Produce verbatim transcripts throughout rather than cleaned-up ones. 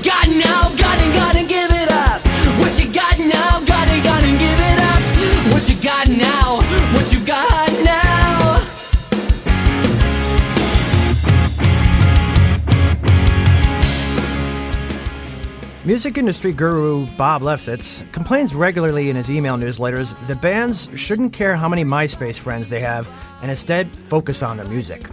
you got now? Gotta, gotta give it up. What you got now? Gotta, gotta give it up. What you got now? What you got now? Music industry guru Bob Lefsetz complains regularly in his email newsletters that bands shouldn't care how many MySpace friends they have and instead focus on their music.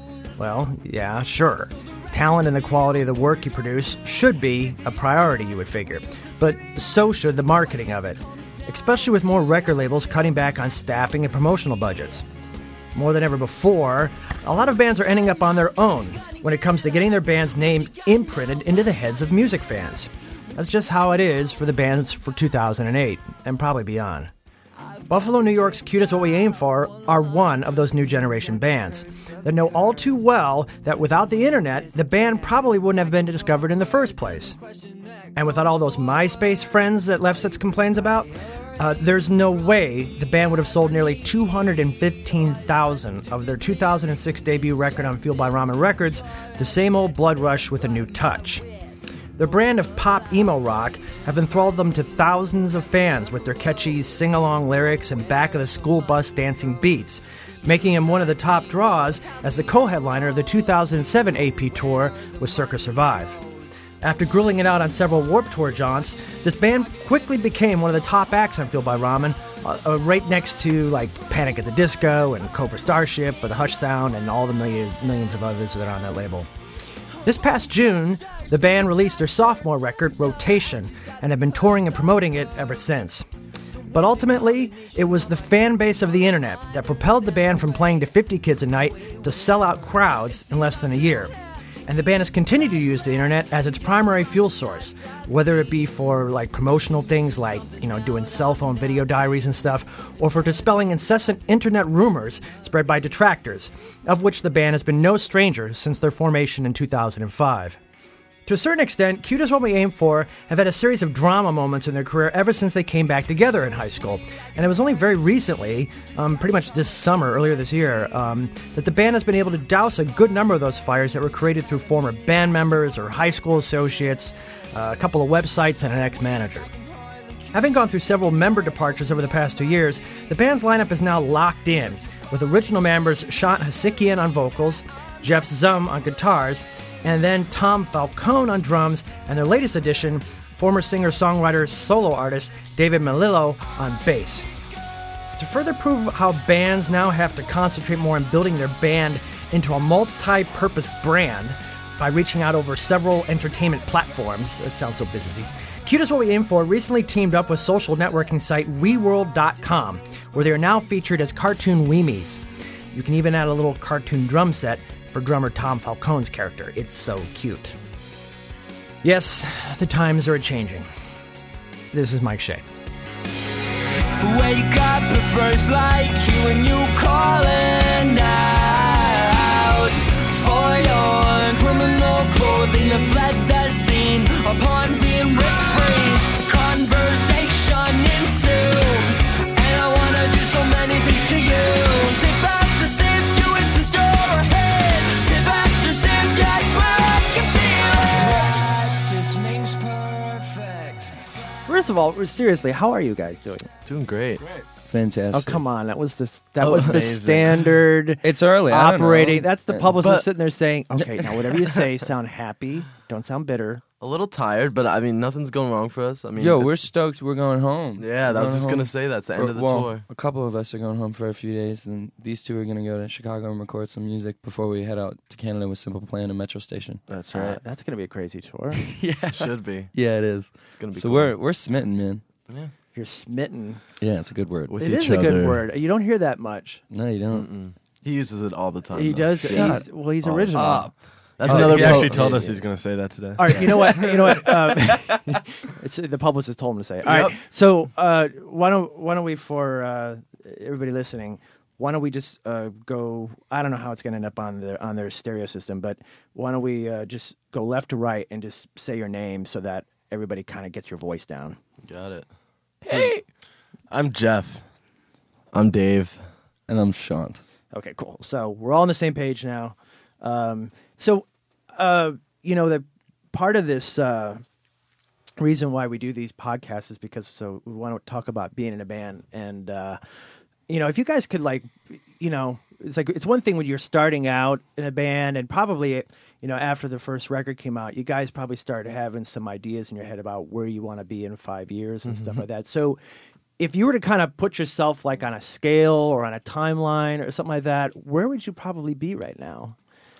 Well, yeah, sure. Talent and the quality of the work you produce should be a priority, you would figure. But so should the marketing of it, especially with more record labels cutting back on staffing and promotional budgets. More than ever before, a lot of bands are ending up on their own when it comes to getting their band's name imprinted into the heads of music fans. That's just how it is for the bands for two thousand eight, and probably beyond. Buffalo, New York's Cute Is What We Aim For are one of those new generation bands that know all too well that without the internet, the band probably wouldn't have been discovered in the first place. And without all those MySpace friends that Lefsetz complains about, uh, there's no way the band would have sold nearly two hundred fifteen thousand of their two thousand six debut record on Fueled by Ramen Records, The Same Old Blood Rush with a New Touch. Their brand of pop emo rock have enthralled them to thousands of fans with their catchy sing-along lyrics and back-of-the-school bus dancing beats, making him one of the top draws as the co-headliner of the two thousand seven A P tour with Circa Survive. After grilling it out on several Warped Tour jaunts, this band quickly became one of the top acts on Fueled by Ramen, uh, uh, right next to like Panic at the Disco and Cobra Starship or the Hush Sound and all the million, millions of others that are on that label. This past June, the band released their sophomore record, Rotation, and have been touring and promoting it ever since. But ultimately, it was the fan base of the internet that propelled the band from playing to fifty kids a night to sell out crowds in less than a year. And the band has continued to use the internet as its primary fuel source, whether it be for like promotional things like, you know, doing cell phone video diaries and stuff, or for dispelling incessant internet rumors spread by detractors, of which the band has been no stranger since their formation in two thousand five. To a certain extent, Cute Is What We Aim For have had a series of drama moments in their career ever since they came back together in high school. And it was only very recently, um, pretty much this summer, earlier this year, um, that the band has been able to douse a good number of those fires that were created through former band members or high school associates, uh, a couple of websites, and an ex-manager. Having gone through several member departures over the past two years, the band's lineup is now locked in, with original members Shant Hasikian on vocals, Jeff Zum on guitars, and then Tom Falcone on drums, and their latest addition, former singer-songwriter solo artist David Melillo on bass. To further prove how bands now have to concentrate more on building their band into a multi-purpose brand by reaching out over several entertainment platforms, it sounds so busy, Cute Is What We Aim For recently teamed up with social networking site We World dot com, where they are now featured as cartoon weemies. You can even add a little cartoon drum set for drummer Tom Falcone's character. It's so cute. Yes, the times are a-changing. This is Mike Shea. Wake up at first like you and you calling out for your criminal clothing that fled the scene upon being ripped free. Conversation ensued, and I wanna do so many things to you. Sit back to save you and sister ahead. Sit back to save that's where I can feel it. Practice makes perfect. First of all, seriously, how are you guys doing? Doing great. Fantastic. Oh, come on. That was the, that Oh, was the amazing. standard It's early. I don't operating. know. That's the publicist But- sitting there saying, okay, now whatever you say, sound happy. Don't sound bitter. A little tired, but I mean, nothing's going wrong for us. I mean, Yo, it's- we're stoked. We're going home. yeah, We're I was going just gonna home say that's the for- end of the well, tour. A couple of us are going home for a few days, and these two are going to go to Chicago and record some music before we head out to Canada with Simple Plan and Metro Station. That's Uh, right. that's going to be a crazy tour. Yeah, Should be. yeah, it is. It's gonna be. So cool. we're we're smitten, man. Yeah. You're smitten. Yeah, it's a good word. With It each is a good other. word. You don't hear that much. No, you don't. Mm-mm. He uses it all the time. He though. does. Shut He's, well, he's Oh, original. up. That's Oh, another. He po- actually told yeah, us yeah. he's going to say that today. All right, you know what? You know what? Um, it's, the publicist told him to say. All right, Yep. so uh, why don't why don't we, for uh, everybody listening, why don't we just uh, go? I don't know how it's going to end up on their on their stereo system, but why don't we uh, just go left to right and just say your name so that everybody kind of gets your voice down. Got it. Hey. I'm Jeff. I'm Dave. And I'm Shant. Okay, cool. So we're all on the same page now. Um, so, uh, you know, the part of this uh, reason why we do these podcasts is because so we want to talk about being in a band, and uh, you know, if you guys could like, you know, it's like it's one thing when you're starting out in a band, and probably you know after the first record came out, you guys probably started having some ideas in your head about where you want to be in five years and mm-hmm. stuff like that. So. If you were to kind of put yourself like on a scale or on a timeline or something like that, where would you probably be right now?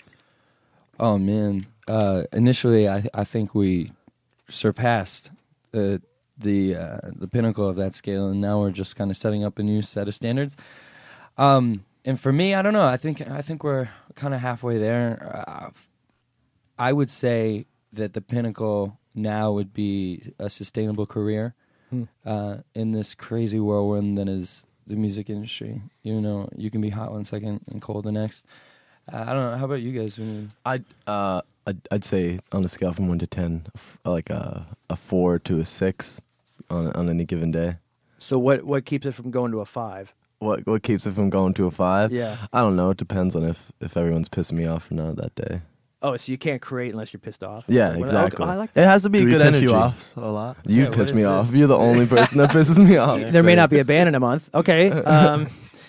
Oh man! Uh, initially, I I think we surpassed uh, the uh, the pinnacle of that scale, and now we're just kind of setting up a new set of standards. Um, and for me, I don't know. I think I think we're kind of halfway there. Uh, I would say that the pinnacle now would be a sustainable career. Uh, in this crazy whirlwind that is the music industry. You know, you can be hot one second and cold the next. Uh, I don't know. How about you guys? When you... I'd, uh, I'd, I'd say on a scale from one to ten, f- like a, a four to a six on on any given day. So what, what keeps it from going to a five? What what keeps it from going to a five? Yeah. I don't know. It depends on if, if everyone's pissing me off or not that day. Oh, so you can't create unless you're pissed off? Yeah, like, exactly. Oh, I like it has to be Do a we good piss energy. you off a lot? You Yeah, piss what me is off. this? You're the only person that pisses me off. There may not be a band in a month. Okay. Um,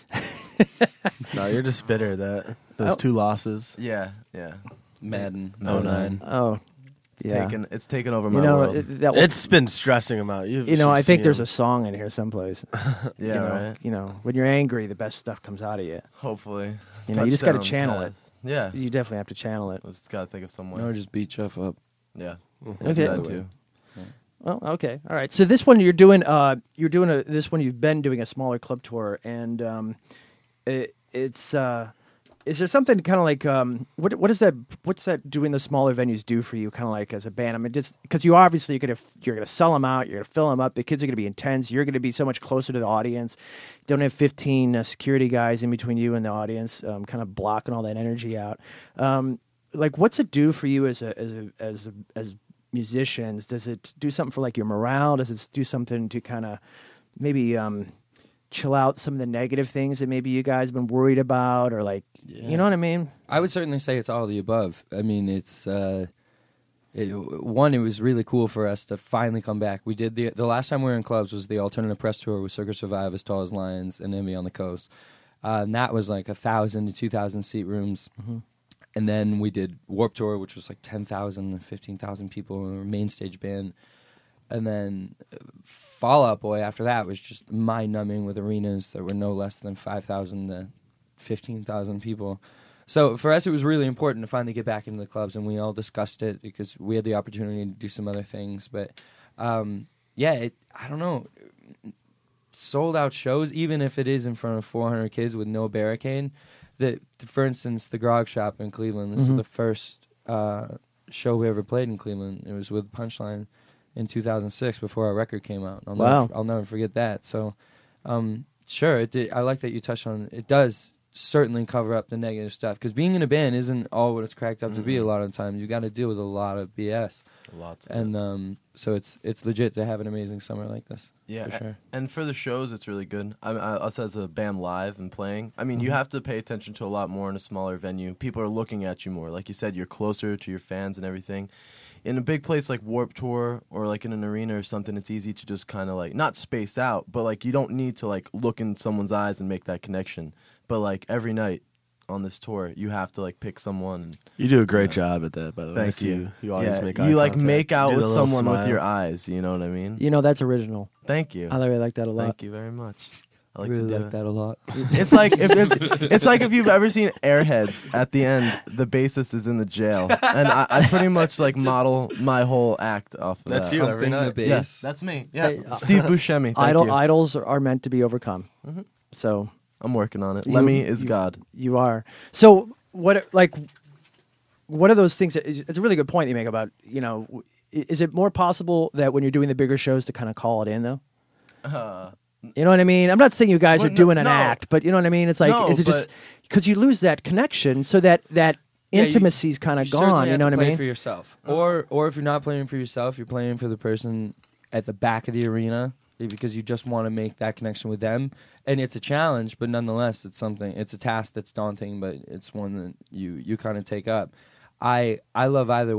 No, you're just bitter that those Oh. two losses. Yeah, yeah. Madden Oh, oh nine. oh, It's yeah. taken it's taken over my You know, world. it, that It's been stressing him out. You've you know, I should think see there's him. a song in here someplace. yeah, you know, right. You know, when you're angry, the best stuff comes out of you. Hopefully. You know, you just got to Touchdown channel pass. it. Yeah. You definitely have to channel it. I just gotta think of someone. Or just beat Jeff up. Yeah. Okay. That too. Well, okay, all right. So this one you're doing, uh, you're doing a this one you've been doing a smaller club tour, and um, it, it's uh, is there something kind of like um, what what is that? What's that doing the smaller venues do for you? Kind of like as a band. I mean, just because you obviously you're gonna you're gonna sell them out, you're gonna fill them up. The kids are gonna be intense. You're gonna be so much closer to the audience. You don't have fifteen uh, security guys in between you and the audience, um, kind of blocking all that energy out. Um, like, what's it do for you as a as a as a, as musicians? Does it do something for like your morale? Does it do something to kind of maybe um, chill out some of the negative things that maybe you guys have been worried about, or like, Yeah. you know what I mean? I would certainly say it's all of the above. I mean, it's uh, it, one. It was really cool for us to finally come back. We did the the last time we were in clubs was the Alternative Press tour with Circus Survive, As Tall as Lions, and Envy on the Coast, uh, and that was like a thousand to two thousand seat rooms. Mm-hmm. And then we did Warped Tour, which was like ten thousand and fifteen thousand people, and we were main stage band. And then uh, Fall Out Boy after that was just mind-numbing with arenas that were no less than five thousand to fifteen thousand people. So for us, it was really important to finally get back into the clubs, and we all discussed it because we had the opportunity to do some other things. But um, yeah, it, I don't know, sold out shows, even if it is in front of four hundred kids with no barricade. The, for instance, the Grog Shop in Cleveland. This Mhm. is the first uh, show we ever played in Cleveland. It was with Punchline in two thousand six before our record came out. I'll Wow. never, I'll never forget that. So, um, sure, it did, I like that you touched on it. It does certainly cover up the negative stuff, because being in a band isn't all what it's cracked up mm-hmm. to be a lot of the time. You got to deal with a lot of B S. Lots. And um, so it's it's legit to have an amazing summer like this. Yeah, for sure. And for the shows, it's really good. I, I, us as a band live and playing, I mean, Mm-hmm. you have to pay attention to a lot more in a smaller venue. People are looking at you more. Like you said, you're closer to your fans and everything. In a big place like Warped Tour or like in an arena or something, it's easy to just kind of like, not space out, but like you don't need to like look in someone's eyes and make that connection. But like every night on this tour, you have to like pick someone. You do a great Yeah. job at that, by the way. I Thank see you. You always yeah, make you eye like contact. make You out do with the little someone with smile. your eyes. You know what I mean? You know, that's original. Thank you. I really like that a lot. Thank you very much. I like really to do like it. that a lot. It's like if, if it's like if you've ever seen Airheads. At the end, the bassist is in the jail, and I, I pretty much like model my whole act off of That's that. you every Pumping the night. bass. Yes, that's me. Yeah, Hey, uh, Steve Buscemi. Thank Idol you. idols are, are meant to be overcome. Mhm. So I'm working on it. You- Lemmy is you- God. you are. So what like what are those things that is, it's a really good point you make about, you know, w- i- is it more possible that when you're doing the bigger shows to kind of call it in though? Uh, You know what I mean? I'm not saying you guys Well, are no- doing an no. act, but you know what I mean? It's like, No, is it just but- because you lose that connection, so that that Yeah, you- intimacy's kind of You certainly gone? You have know to what I play mean? for yourself, or or if you're not playing for yourself, you're playing for the person at the back of the arena because you just want to make that connection with them. And it's a challenge, but nonetheless, it's something. It's a task that's daunting, but it's one that you you kind of take up. I I love either way.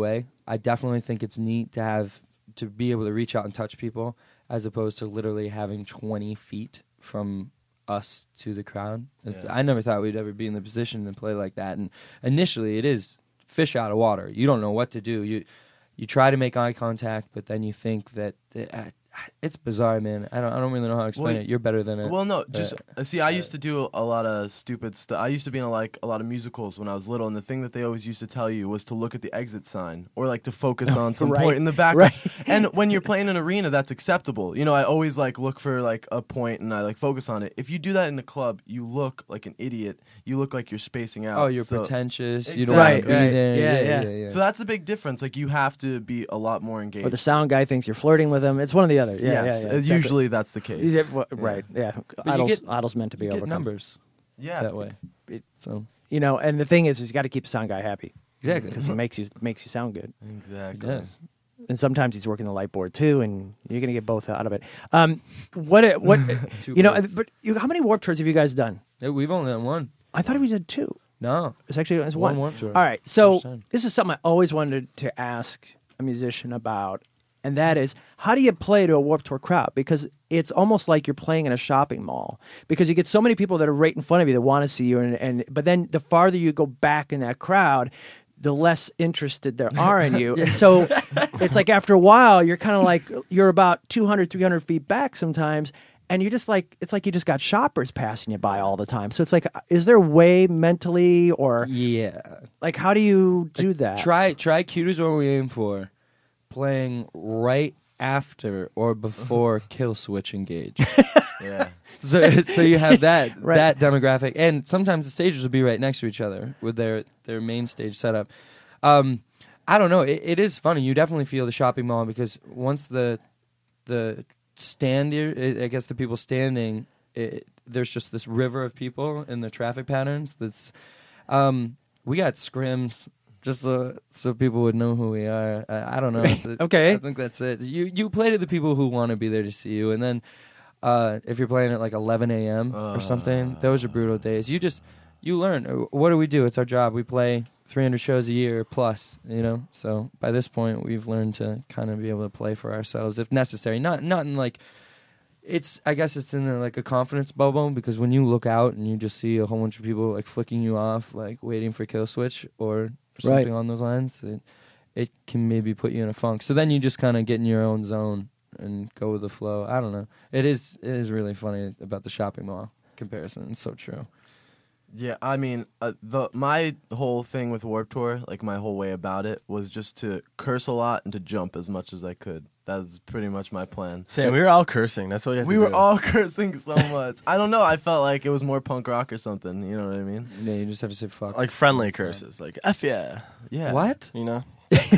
I definitely think it's neat to have to be able to reach out and touch people as opposed to literally having twenty feet from us to the crowd. It's, Yeah. I never thought we'd ever be in the position to play like that. And initially, it is fish out of water. You don't know what to do. You you try to make eye contact, but then you think that uh, it's bizarre, man. I don't I don't really know how to explain Well, it. You're better than it. Well, no, just Uh, uh, see. I used to do a lot of stupid stuff. I used to be in a, like a lot of musicals when I was little, and the thing that they always used to tell you was to look at the exit sign or like to focus on some Right. point in the back. Right. And when you're playing an arena, that's acceptable. You know, I always like look for like a point and I like focus on it. If you do that in a club, you look like an idiot. You look like you're spacing out. oh, you're So- pretentious. You don't want Right, to be right. there. Yeah, Yeah, yeah. yeah, yeah. So that's the big difference. Like you have to be a lot more engaged. Or the sound guy thinks you're flirting with him. It's one or the other. Yeah, yes, yeah, yeah. uh, exactly. usually that's the case. Yeah, w- right. Yeah. you Idol's, get- idol's meant to be You get overcome. numbers Yeah. that way. It- So You know, and the thing is, is you got to keep the sound guy happy exactly. because he makes you makes you sound good. He Exactly. does. And sometimes he's working the light board too, and you're gonna get both out of it. Um, what? it- What? Two you know, birds. but you, how many Warped Tours have you guys done? Yeah, we've only done one. I thought we did two. No. It's actually it's One one. Warped Tour. All right. So First time. this is something I always wanted to ask a musician about, and that is, how do you play to a Warped Tour crowd? Because it's almost like you're playing in a shopping mall, because you get so many people that are right in front of you that want to see you, and, and but then the farther you go back in that crowd, the less interested there are in you. And so it's like after a while, you're kind of like, you're about two hundred, three hundred feet back sometimes. And you're just like, it's like you just got shoppers passing you by all the time. So it's like, is there a way mentally, or Yeah. like, how do you do that? Try try cute is what we aim for. Playing right after or before Kill Switch engage. Yeah. so so you have that Right. that demographic, and sometimes the stages will be right next to each other with their their main stage setup. Um, I don't know. It, it is funny. You definitely feel the shopping mall because once the the stand here, I guess the people standing, it, there's just this river of people in the traffic patterns. That's um, we got scrims. Just so, so people would know who we are. I, I don't know. Okay. I think that's it. You you play to the people who want to be there to see you, and then uh, if you're playing at like eleven a.m. or something, those are brutal days. You just you learn. What do we do? It's our job. We play three hundred shows a year plus. You know. So by this point, we've learned to kind of be able to play for ourselves if necessary. Not not in like. It's I guess it's in a, like a confidence bubble, because when you look out and you just see a whole bunch of people like flicking you off, like waiting for Kill Switch or something Right. on those lines, it, it can maybe put you in a funk. So then you just kind of get in your own zone and go with the flow. I don't know. It is it is really funny about the shopping mall comparison. It's so true. Yeah, I mean, uh, the my whole thing with Warped Tour, like my whole way about it, was just to curse a lot and to jump as much as I could. That was pretty much my plan. Sam, we were all cursing. That's what you have We to were do. all cursing so much. I don't know. I felt like it was more punk rock or something. You know what I mean? Yeah, you just have to say fuck. like friendly That's fine. curses, like F yeah, Yeah. What? you know.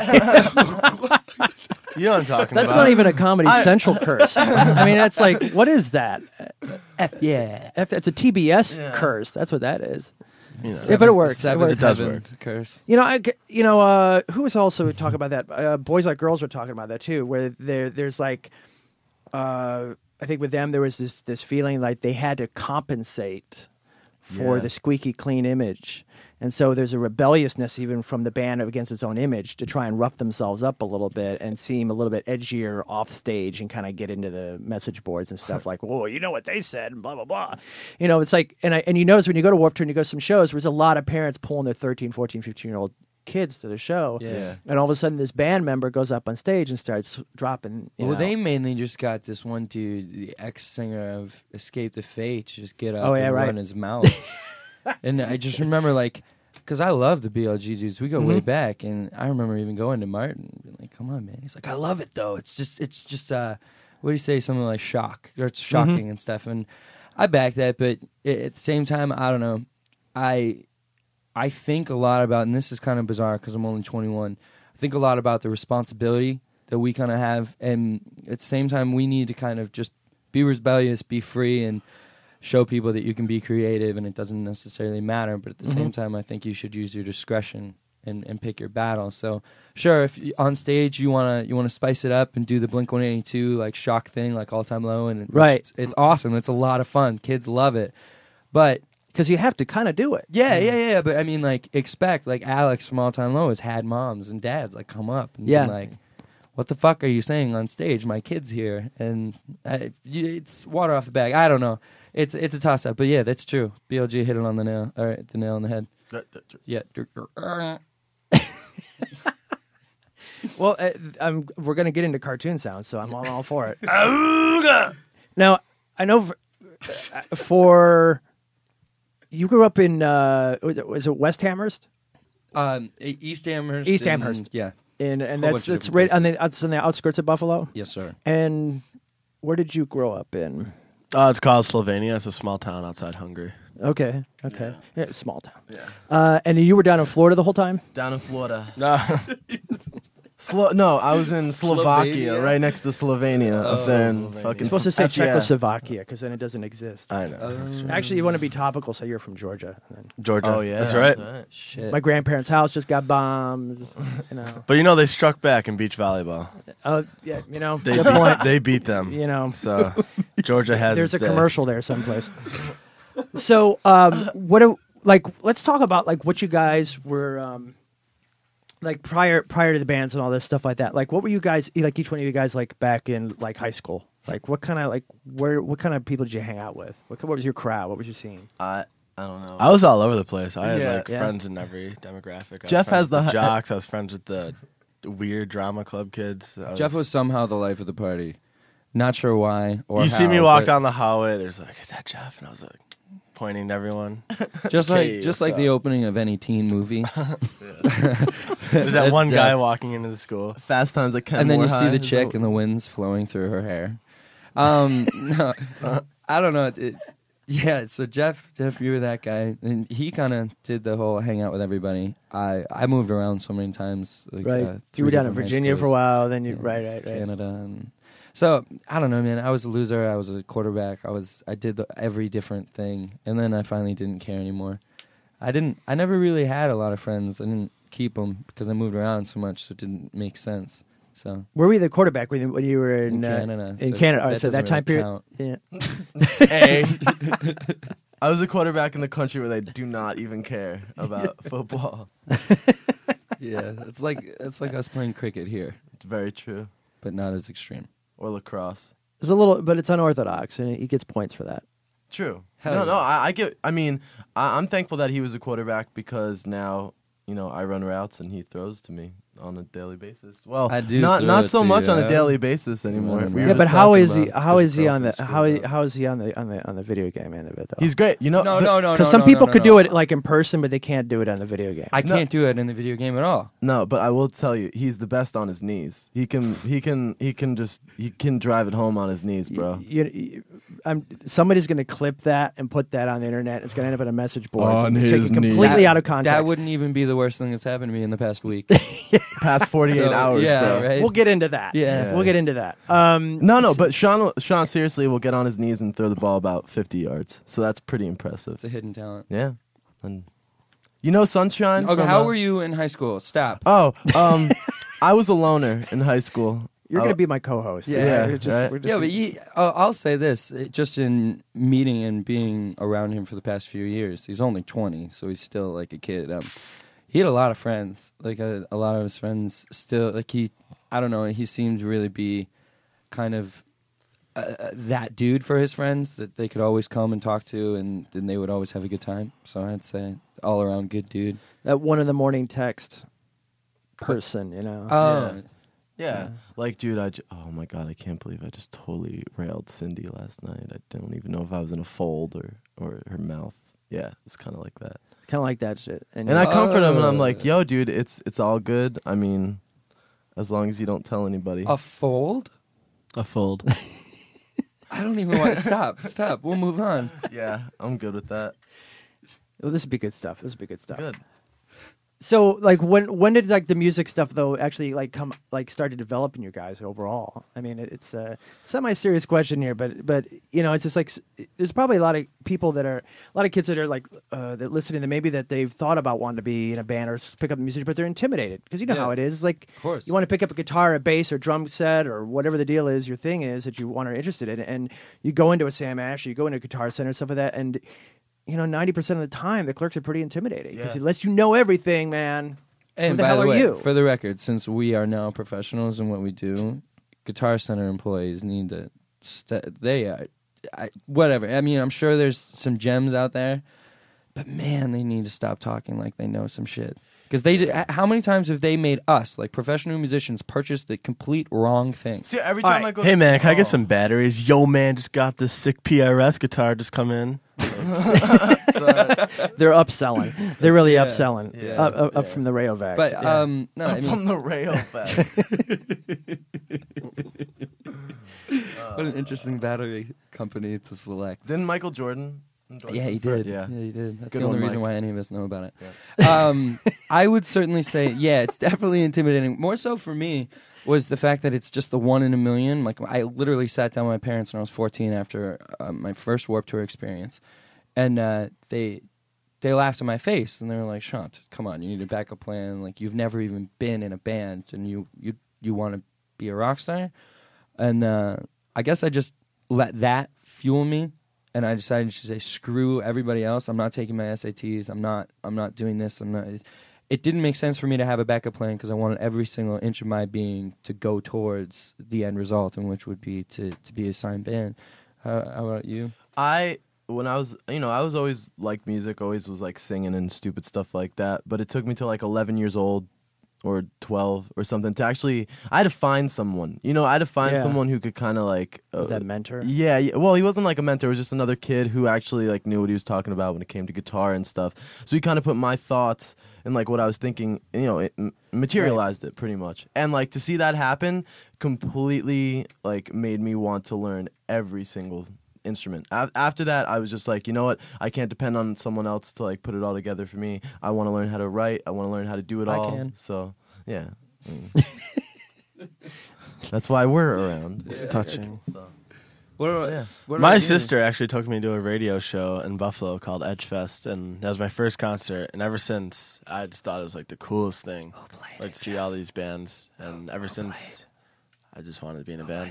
You know what I'm talking That's about. not even a Comedy Central curse. I mean, that's like, what is that? F, yeah. F, it's a T B S Yeah. curse. That's what that is. You know. Yeah, but it works. It Seven works. to It does heaven work. curse. You know, I, g- you know, uh, who was also talking about that? Uh, Boys Like Girls were talking about that too, where there, there's like, uh, I think with them there was this this feeling like they had to compensate for Yeah. the squeaky clean image, and so there's a rebelliousness even from the band against its own image to try and rough themselves up a little bit and seem a little bit edgier off stage and kind of get into the message boards and stuff like, "Whoa, you know what they said," and blah blah blah. You know, it's like, and I, and you notice when you go to Warped Tour and you go to some shows, there's a lot of parents pulling their thirteen, fourteen, fifteen year old kids to the show. Yeah. And all of a sudden, this band member goes up on stage and starts dropping. You Well, know, they mainly just got this one dude, the ex-singer of Escape the Fate, to just get up Oh, yeah, and right. run his mouth. And I just remember, like, because I love the B L G dudes. We go way Mhm. back, and I remember even going to Martin and being like, come on, man. He's like, I love it, though. It's just, it's just, uh, what do you say? Something like shock. Or it's shocking and stuff. And I back that, but a- at the same time, I don't know. I... I think a lot about, and this is kind of bizarre because I'm only twenty-one, I think a lot about the responsibility that we kind of have, and at the same time, we need to kind of just be rebellious, be free, and show people that you can be creative, and it doesn't necessarily matter, but at the same time, I think you should use your discretion and, and pick your battle. So, sure, if you, on stage you want to you want to spice it up and do the Blink one eighty-two, like, shock thing, like All Time Low, and Right. it's, it's awesome. It's a lot of fun. Kids love it. But because you have to kind of do it. Yeah, yeah, yeah. But I mean, like, expect like Alex from All Time Low has had moms and dads like come up and Yeah. be like, "What the fuck are you saying on stage? My kid's here," and I, you- it's water off the bag. I don't know. It's it's a toss up, but yeah, that's true. B L G hit it on the nail, or the nail on the head. Yeah. Well, uh, I'm, we're going to get into cartoon sounds, so I'm all, all for it. Now, I know for, uh, for you grew up in uh, was it- was it West Amherst, Um, E- East Amherst. East and- Amherst. Yeah. and and Whole that's bunch of that's different right on the places. that's on the outskirts of Buffalo. Yes, sir. And where did you grow up in? Uh, it's called Slovenia. It's a small town outside Hungary. Okay, okay, yeah, small town. Yeah. Uh, and you were down in Florida the whole time. Down in Florida. No, Slo- no, I was in Slovakia, Slovenia? right next to Slovenia. up there in Slovenia. fucking You're supposed to say F- yeah. Czechoslovakia because then it doesn't exist. I know. That's true. Actually, you want to be topical, so you're from Georgia. Georgia. Oh yeah, that's right. Shit. My grandparents' house just got bombed. You know. But you know they struck back in beach volleyball. Oh yeah, you know. They good beat, point. they beat them. You know. So Georgia has. There's a its day. commercial there someplace. So, um, what? Do, like, let's talk about like what you guys were um, like prior prior to the bands and all this stuff like that. Like, what were you guys like? Each one of you guys like back in like high school. Like, what kind of like where? What kind of people did you hang out with? What, what was your crowd? What was your scene? I I don't know. I was all over the place. I had Yeah. like Yeah. friends in every demographic. I was Jeff friends has the with hi- jocks. I was friends with the weird drama club kids. I Jeff was somehow the life of the party. Not sure why or You see how, me walk but down the hallway. There's like, is that Jeff? And I was like, pointing to everyone. just Okay, like just what's like the up? opening of any teen movie. There's that That's one guy Jeff. walking into the school. Fast Times at Kenmore and then you see High. the chick and the winds flowing through her hair. Um, no, I don't know. It, it- yeah, so Jeff, Jeff, you were that guy, and he kind of did the whole hang out with everybody. I, I moved around so many times. Like, Right. uh, you three were down in different high Virginia for a schools. while. Then you Yeah, right, right, right. Canada, and so I don't know, man. I was a loser. I was a quarterback. I was I did the, every different thing, and then I finally didn't care anymore. I didn't. I never really had a lot of friends. I didn't keep them because I moved around so much, so it didn't make sense. So Where were you the quarterback when you, when you were in, in uh, Canada, in so Canada, oh, that so that doesn't time really period. count. Yeah. Hey. I was a quarterback in the country where they do not even care about football. Yeah, it's like it's like us playing cricket here, It's very true. but not as extreme. Or lacrosse. It's a little, but it's unorthodox, and he gets points for that. True. Hell no, yeah. no. I, I get. I mean, I, I'm thankful that he was a quarterback because now, you know, I run routes and he throws to me on a daily basis. Well, I do not throw not it so to much you, on a huh? daily basis anymore. Mm. We were Yeah, just but how talking is he? about How his is he on the? girlfriend How screwed is, up. how is he on the on the on the video game end of it though? He's great. You know, No, the- no, no, Because no, some no, people no, could no. do it like in person, but they can't do it on the video game. I No. can't do it in the video game at all. No, but I will tell you, he's the best on his knees. He can, he can, he can just, he can drive it home on his knees, bro. You, you, I'm, somebody's going to clip that and put that on the internet. It's going to end up on a message board. On It's take his it completely That- out of context. That wouldn't even be the worst thing that's happened to me in the past week. Past forty-eight So, hours, yeah, bro. right. We'll get into that. Yeah. we'll get into that. Um, No, no, but Sean, Sean, seriously, will get on his knees and throw the ball about fifty yards. So that's pretty impressive. It's a hidden talent. Yeah, and you know, Sunshine. Okay, from, how uh, were you in high school? Stop. Oh, um, I was a loner in high school. you're Oh, going to be my co-host. Yeah, we're just, right. we're just Yeah, gonna- but he, uh, I'll say this: it- just in meeting and being around him for the past few years, he's only twenty, so he's still like a kid. Um, he had a lot of friends. Like a, a lot of his friends still like he. I don't know. He seemed to really be kind of uh, uh, that dude for his friends that they could always come and talk to, and then they would always have a good time. So I'd say all around good dude. that one in the morning text person, you know. Oh, Yeah. Like, dude, I j- oh my god, I can't believe I just totally railed Cindy last night. I don't even know if I was in a fold or or her mouth. Yeah, it's kind of like that. Kind of like that shit. And I comfort him, and I'm Oh. like, "Yo, dude, it's it's all good. I mean, as long as you don't tell anybody." a fold. A fold. I don't even want to stop. Stop. We'll move on. Yeah, I'm good with that. Well, this would be good stuff. This would be good stuff. Good. So, like, when when did like the music stuff though actually like come like start to develop in you guys overall? I mean, it, it's a semi-serious question here, but but you know, it's just like s- there's probably a lot of people that are a lot of kids that are like uh, that listening that maybe that they've thought about wanting to be in a band or s- pick up music, but they're intimidated because you know Yeah. how it is. It's like Of course. you want to pick up a guitar, a bass, or drum set, or whatever the deal is, your thing is that you want or interested in, and you go into a Sam Ash, or you go into a Guitar Center, stuff like that, and you know, ninety percent of the time, the clerks are pretty intimidating because Yeah. he lets you know everything, man. And Who the by hell the are way, you? for the record, since we are now professionals in what we do, Guitar Center employees need to. St- they are, I, whatever. I mean, I'm sure there's some gems out there, but man, they need to stop talking like they know some shit. Because they, d- how many times have they made us, like professional musicians, purchase the complete wrong thing? See, every All time right. I go, Hey man, can I Oh. get some batteries? Yo man, just got this sick P R S guitar. Just come in. They're upselling. They're really Yeah. upselling. Yeah. Up, up, up from the Rayovacs. But Yeah. um, no, I mean, from the rail back. what an interesting battery company to select. Didn't Michael Jordan? endorse Yeah, him he for- did. Yeah. Yeah, he did. That's Good the only one, reason Mike. why any of us know about it. Um, I would certainly say, yeah, it's definitely intimidating. More so for me was the fact that it's just the one in a million. Like I literally sat down with my parents when I was fourteen after uh, my first Warped Tour experience, and uh, they they laughed in my face and they were like, "Shant, come on, you need a backup plan. Like you've never even been in a band and you you you want to be a rock star." And uh, I guess I just let that fuel me. And I decided to say, screw everybody else. I'm not taking my S A Ts. I'm not. I'm not doing this. I'm not. It didn't make sense for me to have a backup plan because I wanted every single inch of my being to go towards the end result, and which would be to to be a signed band. How, how about you? I when I was you know I was always liked music, always was like singing and stupid stuff like that. But it took me till like eleven years old or twelve or something to actually. I had to find someone. You know, I had to find Yeah. someone who could kind of like uh, that mentor. Yeah, yeah, well, he wasn't like a mentor. It was just another kid who actually like knew what he was talking about when it came to guitar and stuff. So he kind of put my thoughts and like what I was thinking, you know, it m- materialized it pretty much. And like to see that happen completely like made me want to learn every single instrument. A- after that, I was just like, you know what? I can't depend on someone else to like put it all together for me. I want to learn how to write. I want to learn how to do it I all. can. So, yeah. Mm. That's why we're around. It's touching. So, What so, yeah. My sister actually took me to a radio show in Buffalo called Edgefest, and that was my first concert. And ever since, I just thought it was like the coolest thing, like to see all these bands. And ever since, I just wanted to be in a band.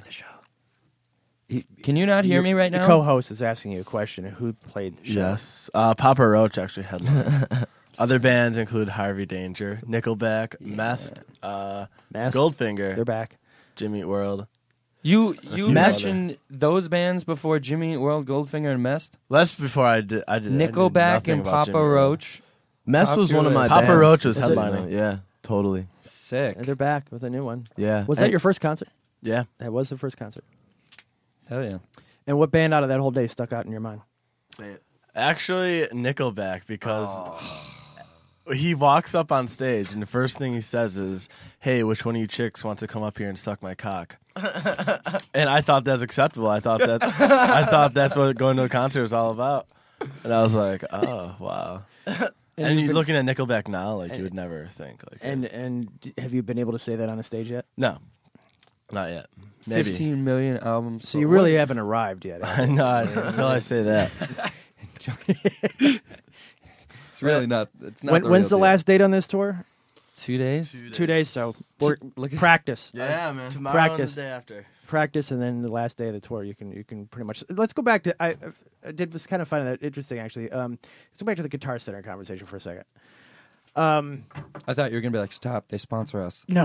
Can you not hear me right The now? co-host is asking you a question. Who played the show? Yes, uh, Papa Roach actually headlined. Other bands include Harvey Danger, Nickelback, Mest, uh, Mast. Goldfinger, They're back. Jimmy Eat World. You you few mentioned those bands before Jimmy Eat World, Goldfinger, and Mest. That's before I did. I did I knew Nickelback nothing and about Papa Jimmy Eat World. Roach. Mest was one of my Papa bands, Roach was just so you headlining. know. Yeah, totally. Sick. They're back with a new one. Yeah. Was that And- your first concert? Yeah, That was the first concert. Hell yeah. And what band out of that whole day stuck out in your mind? actually Nickelback because he walks up on stage and the first thing he says is, "Hey, which one of you chicks wants to come up here and suck my cock?" And I thought that's acceptable. I thought that I thought that's what going to a concert was all about. And I was like, "Oh wow." And, you've you're been- looking at Nickelback now, like and- you would never think. Like, And and d- have you been able to say that on a stage yet? no, not yet. Maybe. Fifteen million albums. So you really haven't arrived yet. have you? Not until I say that. It's really not. It's not. When, the when's real the deal. last date on this tour? Two days. Two days. So work, Look at- practice, Yeah, man. Tomorrow Practice. and the day after. practice, and then the last day of the tour, you can you can pretty much. Let's go back to. I, I did was kind of find that interesting actually. Um, let's go back to the Guitar Center conversation for a second. Um, I thought you were gonna be like, stop. They sponsor us. no.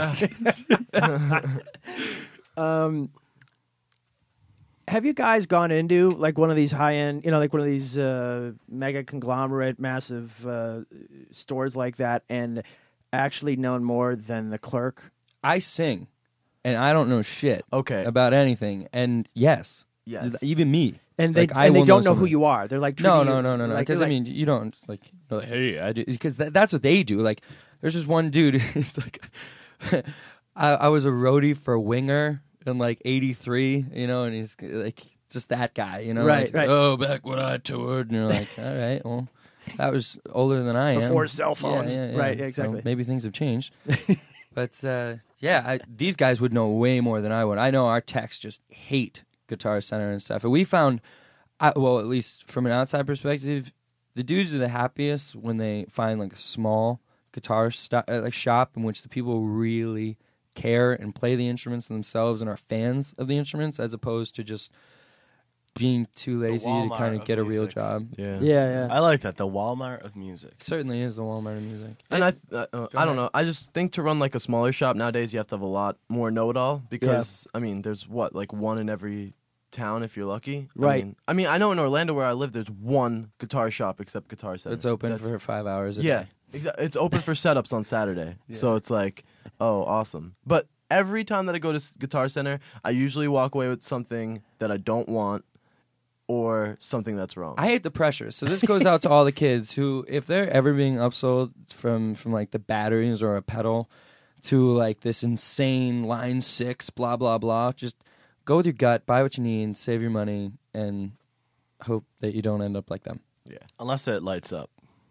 um, have you guys gone into like one of these high end, you know, like one of these uh, mega conglomerate, massive uh, stores like that, and actually known more than the clerk? I sing, and I don't know shit. Okay. About anything. And yes, Yes. even me. And they Like, I and they will don't know, who something. you are. They're like No, treating no, you no, no, no. like- Because like- I mean, you don't like, like hey, I do, because that, that's what they do. Like, there's just one dude. He's like, I, I was a roadie for Winger in like eighty-three, you know, and he's like just that guy, you know, Right, like, right. Oh, back when I toured, and you're like, all right, well, that was older than I am. Before cell Yeah, phones. yeah, yeah. Right, yeah, So exactly. maybe things have changed. But uh, yeah, I, these guys would know way more than I would. I know our techs just hate Guitar Center and stuff. And we found, I, well, at least from an outside perspective, the dudes are the happiest when they find like a small guitar sto- uh, like shop in which the people really care and play the instruments themselves and are fans of the instruments, as opposed to just being too lazy to Walmart kind of of get a real music. job. Yeah. Yeah, yeah. I like that. The Walmart of music. Certainly is the Walmart of music. And I, th- uh, uh, I ahead. don't know. I just think to run like a smaller shop nowadays, you have to have a lot more know-it-all because I mean, there's what like one in every town if you're lucky. I Right. mean, I mean, I know in Orlando where I live, there's one guitar shop except Guitar Center. It's open That's- for five hours a Yeah, day. exa- it's open for setups on Saturday. So it's like, oh, awesome. But every time that I go to s- Guitar Center, I usually walk away with something that I don't want or something that's wrong. I hate the pressure. So this goes out to all the kids who, if they're ever being upsold from from like the batteries or a pedal to like this insane line six, blah blah blah, just go with your gut, buy what you need, save your money, and hope that you don't end up like them. yeah, Unless it lights up.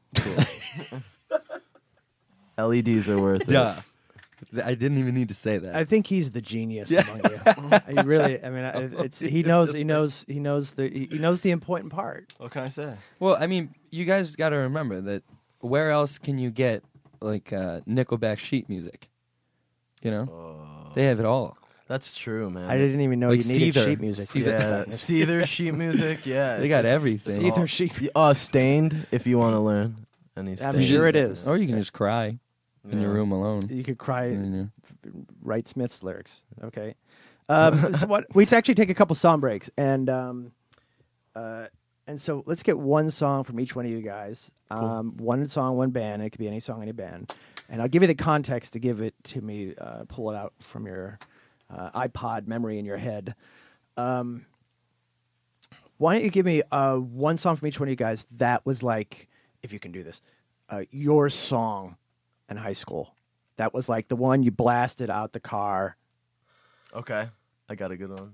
L E Ds are worth it. Yeah, I didn't even need to say that. I think he's the genius among you. He really, I mean, I- it's he knows, he knows, he knows the he knows the important part. What can I say? Well, I mean, you guys got to remember that where else can you get like uh, Nickelback sheet music? You know, they have it all. That's true, man. I didn't even know Like you needed Seether. sheet music. Seether. Yeah, Seether sheet music. Yeah, They it's- got it's- everything. Seether sheet. Y- Uh, Stained, if you want to learn any. I'm Stained. sure it is. Or you can just cry in your Yeah. room alone. You could cry. And Write Smith's lyrics. Okay. Um, so what we actually take a couple song breaks, and um, uh, and so let's get one song from each one of you guys. Um, One song, one band. It could be any song, any band. And I'll give you the context to give it to me. Uh, pull it out from your uh, iPod memory in your head. Um, why don't you give me uh, one song from each one of you guys that was like, if you can do this, uh, your song in high school. That was like the one you blasted out the car. Okay, I got a good one.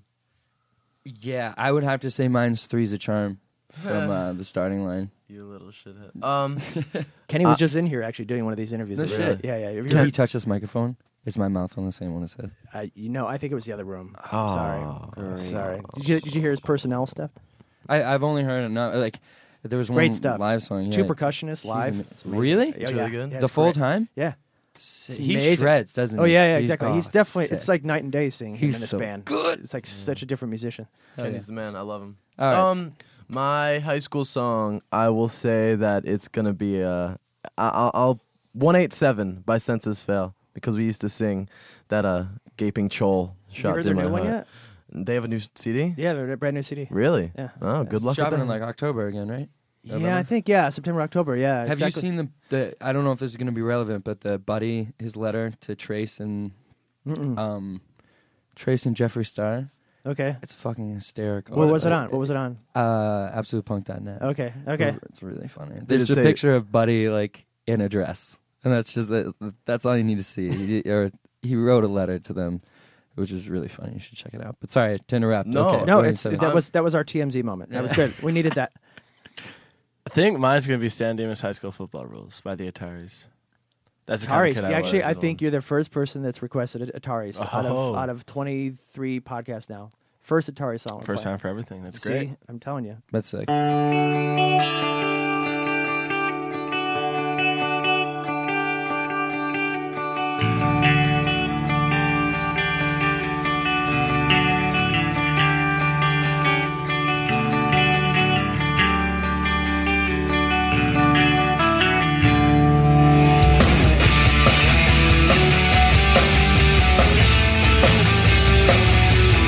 yeah, I would have to say mine's Three's a Charm from uh, the starting line. You little shithead. Um, Kenny was just in here actually doing one of these interviews. No Really? shit. Yeah, yeah. Have you Can heard- you touch this microphone? Is my mouth on the same one it says? uh, you know, I think it was the other room. Oh, sorry. great. Sorry. Did you, did you hear his personnel stuff? I, I've only heard enough. Like, there was Great one stuff. live song. Yeah. Two percussionists live. ama- It's amazing. Really? Yeah, It's yeah. really good? Yeah, the it's full great. time? Yeah. He amazing. shreds, doesn't he? Oh yeah, yeah, He's- exactly. oh, He's definitely. sick. It's like night and day seeing him He's in this so band. good. It's like such a different musician. Hell yeah. Kenny's the man. I love him. All right. Um, my high school song, I will say that it's gonna be uh, I- I'll, I'll one eight seven by Senses Fail because we used to sing that uh gaping chole Have you shot heard through their my new one heart. yet? They have a new C D. Yeah, they're a brand new C D. Really? Yeah. Oh, good Yeah. luck with Dropping that. in like October again, right? Yeah, I November? think yeah, September, October. Yeah. Have exactly. you seen the, the? I don't know if this is going to be relevant, but the Buddy, his letter to Trace and Mm-mm. um, Trace and Jeffree Star. Okay. It's fucking hysterical. What was it Uh, on? What was it on? Uh, absolute punk dot net. Okay. Okay. It's really funny. Did There's it a say- picture of Buddy like in a dress, and that's just the, that's all you need to see. He, or he wrote a letter to them, which is really funny. You should check it out. But sorry to interrupt. No. okay, No, go it's ahead. that was that was our T M Z moment. That was good. We needed that. I think mine's gonna be San Dimas High School Football Rules by the Ataris. That's the kind of Ataris. kid I Actually, was. I think you're the first person that's requested Ataris out of Oh. out of twenty-three podcasts now. First Atari song. we're First playing. time for everything. That's See? great. I'm telling you. That's sick.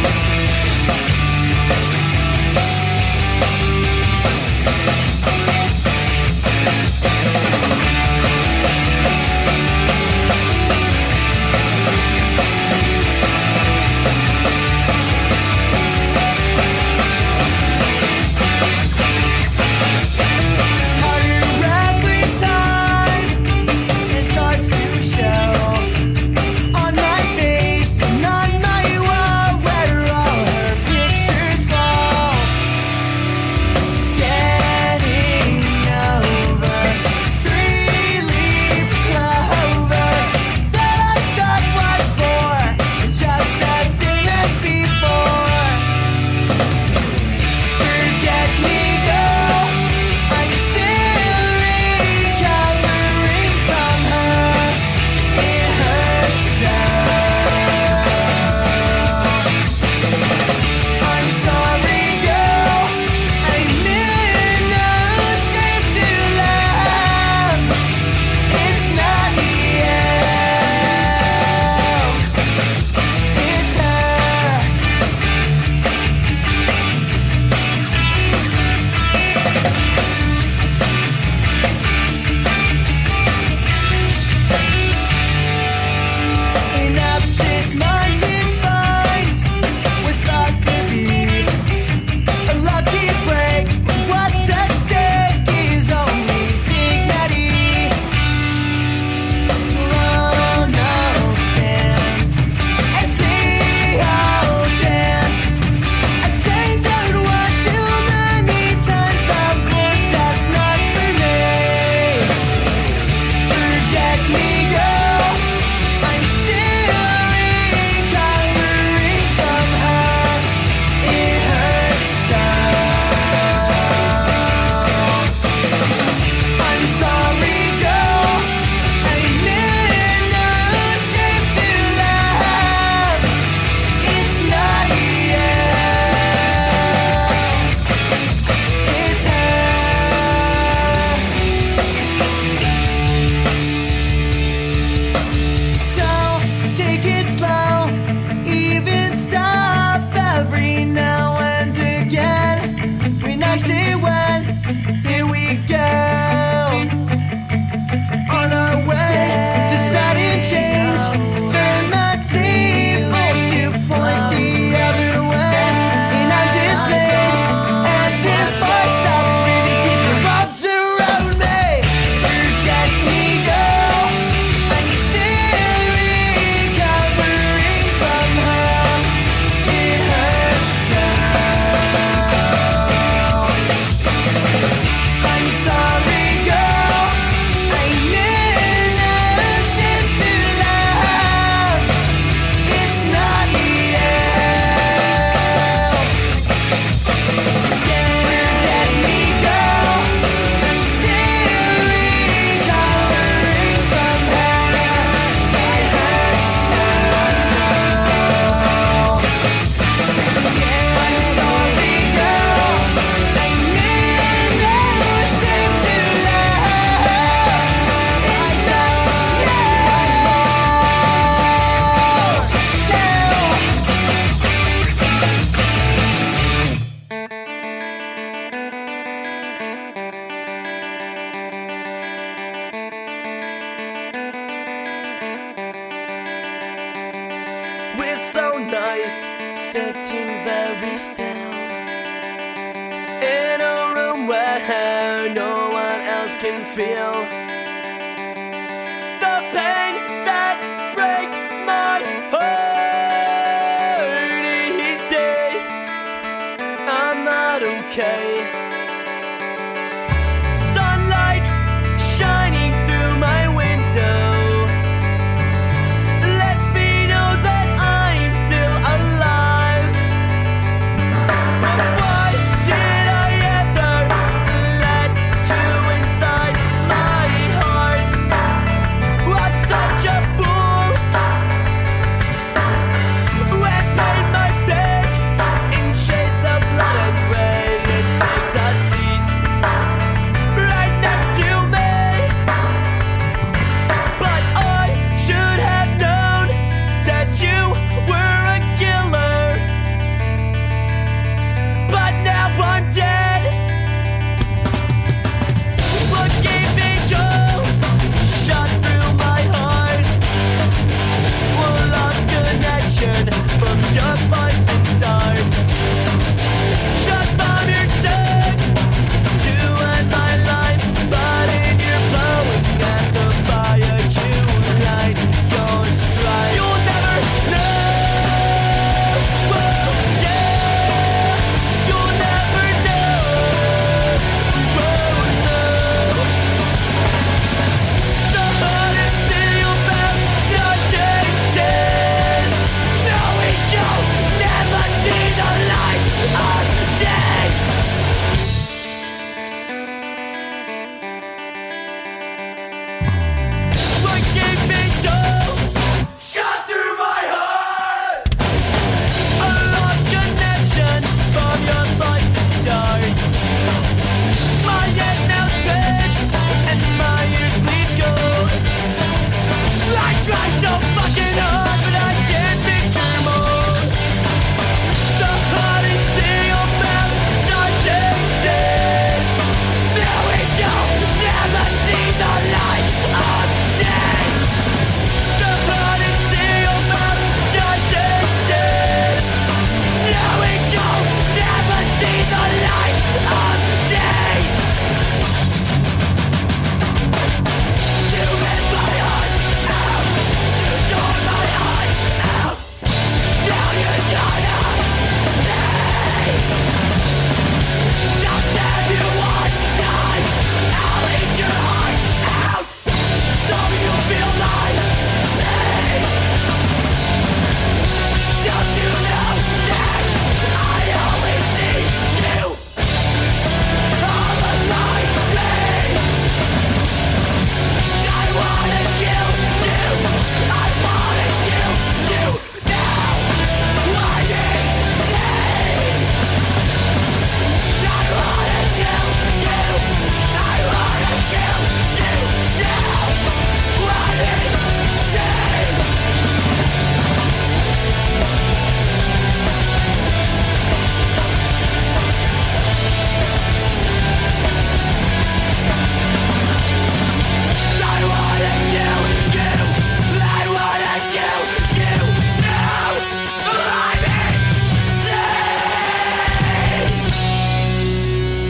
Thank nice, sitting very still in a room where no one else can feel the pain that breaks my heart each day. I'm not okay. Sunlight shining through my window lets me know that I'm still alive. But why did I ever let you inside my heart? I'm such a fool when paint my face in shades of blood and gray and take the seat right next to me. But I should have known that you were a killer. But now I'm dead. What gave me joy shot through my heart? One lost connection from your voice and dark. Shut from your dead to end my life, but in your blowing at the fire to light your stride. You'll never know. Whoa, yeah. You'll never know. Whoa, no. The hardest thing about touching this, knowing you'll never see the light of day. What gave me dough shot through my heart? A lost connection from your voice is dark. My head now spins and my ears bleed gold. I try so fucking hard, but I can't picture more. The hardest thing about touching this, knowing you'll never see the light of day. The hardest thing about touching this, knowing you'll never see the light of day. You rip my heart out, you tore my heart out. Now you're not of me. Just have you one time, I'll eat your heart out, so you feel like me. Don't you know that I always see you all alive dream? I wanna kill you, I wanna kill you now. I'm insane. I wanna kill you, I wanna kill you now. I'm insane. I wanna kill you, I wanna kill you now. I'm insane.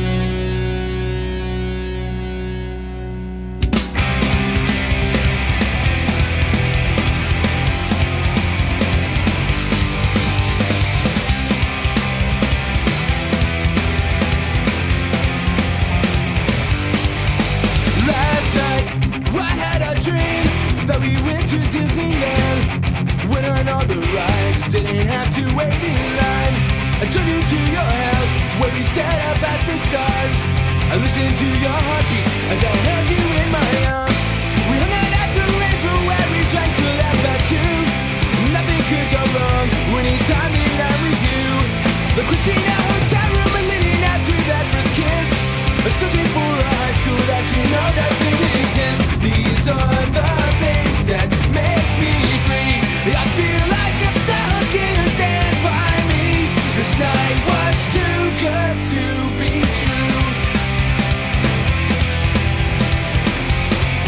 Last night, I had a dream that we went to Disneyland. Went on all the rides, didn't have to wait in line. I took you to your house where we stared up at the stars. I listened to your heartbeat as I held you in my arms. We hung out at the river where we drank till half past two. Nothing could go wrong when he timed it out with you. The Christina hotel room, a living after that first kiss. Searching for a high school that you know doesn't exist. These are the things that make me free. I feel like I'm stuck in a stand by me. This night was too good to be true.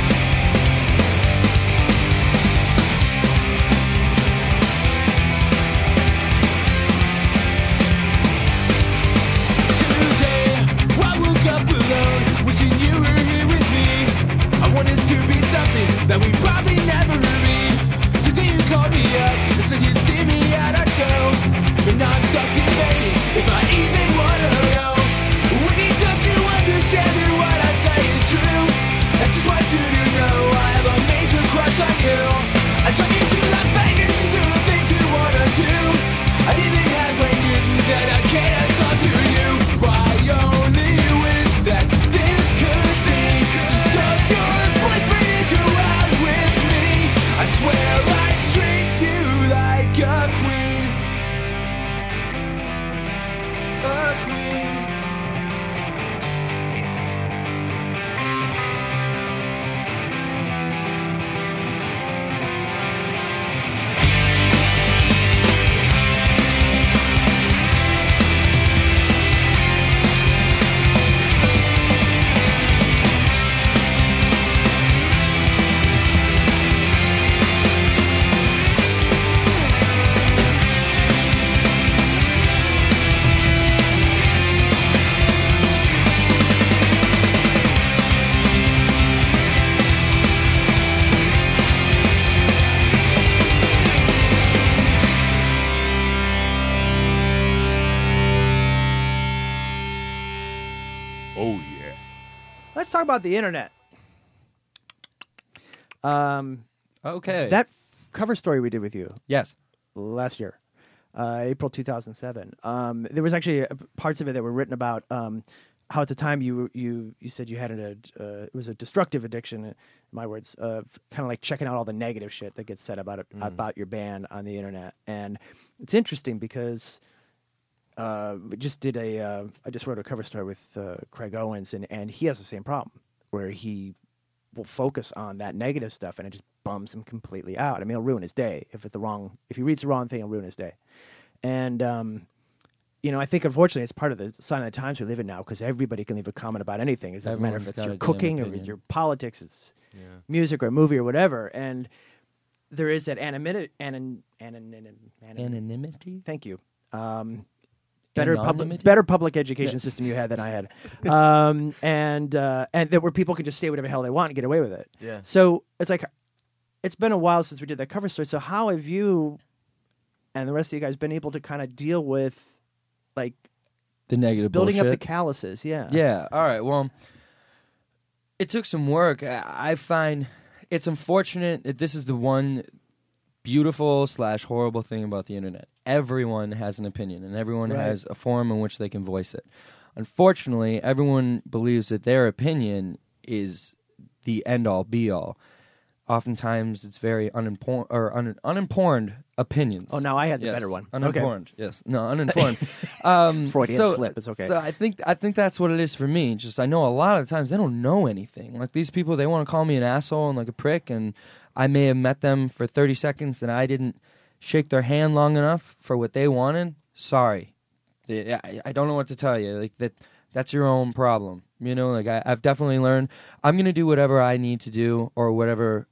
talk about the internet. Um, Okay. that f- cover story we did with you yes. last year, uh, April two thousand seven. Um, there was actually uh, parts of it that were written about um, how at the time you you you said you had an, uh, it was a destructive addiction, in my words, of kind of like checking out all the negative shit that gets said about it, Mm. about your band on the internet. And it's interesting because uh, we just did a uh, I just wrote a cover story with uh, Craig Owens, and and he has the same problem where he will focus on that negative stuff, and it just bums him completely out. I mean, it'll ruin his day if it's the wrong. If he reads the wrong thing, it'll ruin his day. And um, you know, I think unfortunately it's part of the sign of the times we live in now, because everybody can leave a comment about anything. It doesn't matter if Everyone's it's got your a damn cooking or opinion. it's your politics, it's Yeah. music or a movie or whatever. And there is that anonymity. Anon, anon, anon, anon, Anonymity. Thank you. Um, better public, Anonymity? better public education system you had than I had, um, and uh, and that where people can just say whatever the hell they want and get away with it. Yeah. So it's like, it's been a while since we did that cover story. So how have you and the rest of you guys been able to kind of deal with like The negative building bullshit. up the calluses? Yeah. Yeah. All right. Well, it took some work. I I find it's unfortunate that this is the one beautiful slash horrible thing about the internet. Everyone has an opinion, and everyone Right. has a forum in which they can voice it. Unfortunately, everyone believes that their opinion is the end all be all. Oftentimes, it's very uninformed or un- uninformed opinions. Oh, now I had the Yes, better one. Okay. Uninformed. Yes. No, uninformed. um, Freudian so, slip, it's okay. So I think I think that's what it is for me. Just I know a lot of times they don't know anything. Like these people, they want to call me an asshole and like a prick, and I may have met them for thirty seconds and I didn't shake their hand long enough for what they wanted. Sorry, I, I don't know what to tell you. Like that. That's your own problem. You know, like I, I've definitely learned I'm going to do whatever I need to do or whatever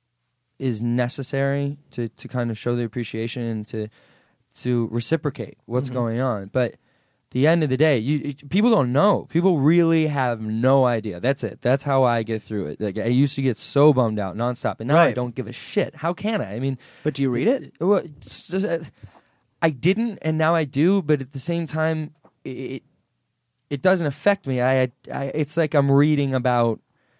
is necessary to, to kind of show the appreciation and to to reciprocate what's Mm-hmm. going on. But the end of the day, you, you people don't know. People really have no idea. That's it. That's how I get through it. Like I used to get so bummed out nonstop, and now I Right. don't give a shit. How can I? I mean, But do you read it? well, it's just, uh, I didn't, and now I do. But at the same time, it it doesn't affect me. I, I it's like I'm reading about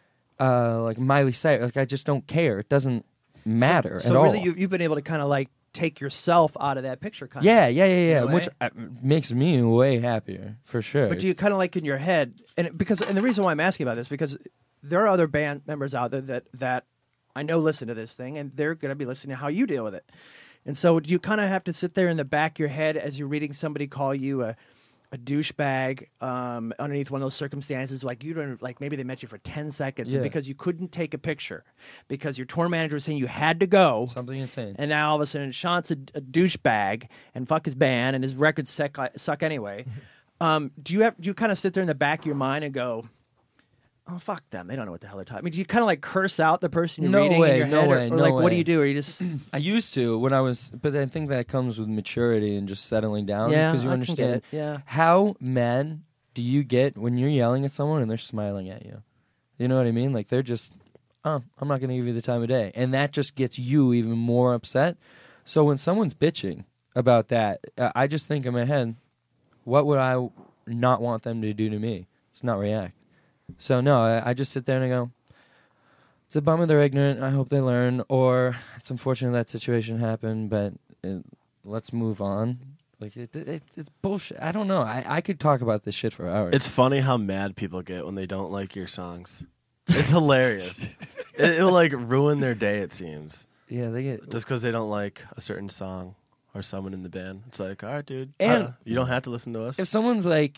uh, like Miley Cyrus. Like I just don't care. It doesn't matter So, at so all. really, you, you've been able to kind of like take yourself out of that picture, kind yeah, of. yeah, yeah, yeah. in a Which way. uh, makes me way happier for sure. But do you kind of like in your head, and it- because, and the reason why I'm asking about this because there are other band members out there that that I know listen to this thing, and they're going to be listening to how you deal with it. And so, do you kind of have to sit there in the back of your head as you're reading somebody call you a a douchebag um, underneath one of those circumstances, like you don't, like maybe they met you for ten seconds, Yeah. and because you couldn't take a picture, because your tour manager was saying you had to go, something insane? and now all of a sudden Sean's a, a douchebag and fuck his band and his records suck, suck anyway. Um, do you have do you kind of sit there in the back of your mind and go, "Oh fuck them, they don't know what the hell they're talking"? I mean, do you kind of like curse out the person you're No reading way, in your no head, or, way, or no like what do way. you do? Or you just I used to when I was, but I think that comes with maturity and just settling down. yeah, because you I can get understand it. Yeah, how mad do you get when you're yelling at someone and they're smiling at you? You know what I mean? Like they're just, oh, I'm not going to give you the time of day, and that just gets you even more upset. So when someone's bitching about that, uh, I just think in my head, what would I not want them to do to me? It's not react. So no, I, I just sit there and I go, it's a bummer they're ignorant. I hope they learn, or it's unfortunate that situation happened, but it, let's move on. Like it, it, it's bullshit. I don't know. I, I could talk about this shit for hours. It's funny how mad people get when they don't like your songs. It's hilarious. it, it'll like ruin their day. It seems yeah, they get just because they don't like a certain song or someone in the band. It's like, all right, dude, And- uh, you don't have to listen to us. if someone's like,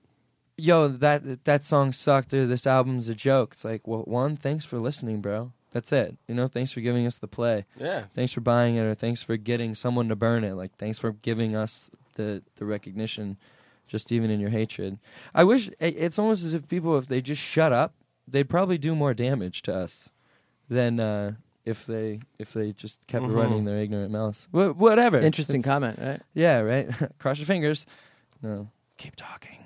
"Yo, that that song sucked," or "This album's a joke," it's like, well, one, thanks for listening, bro. That's it. You know, thanks for giving us the play. Yeah, Thanks for buying it, or thanks for getting someone to burn it. Like, thanks for giving us the the recognition, just even in your hatred. I wish it- it's almost as if people, if they just shut up, they'd probably do more damage to us than uh, if they if they just kept Mhm. running their ignorant mouths. Wh- whatever. interesting It's- comment, right? Yeah, right. Cross your fingers. No, keep talking.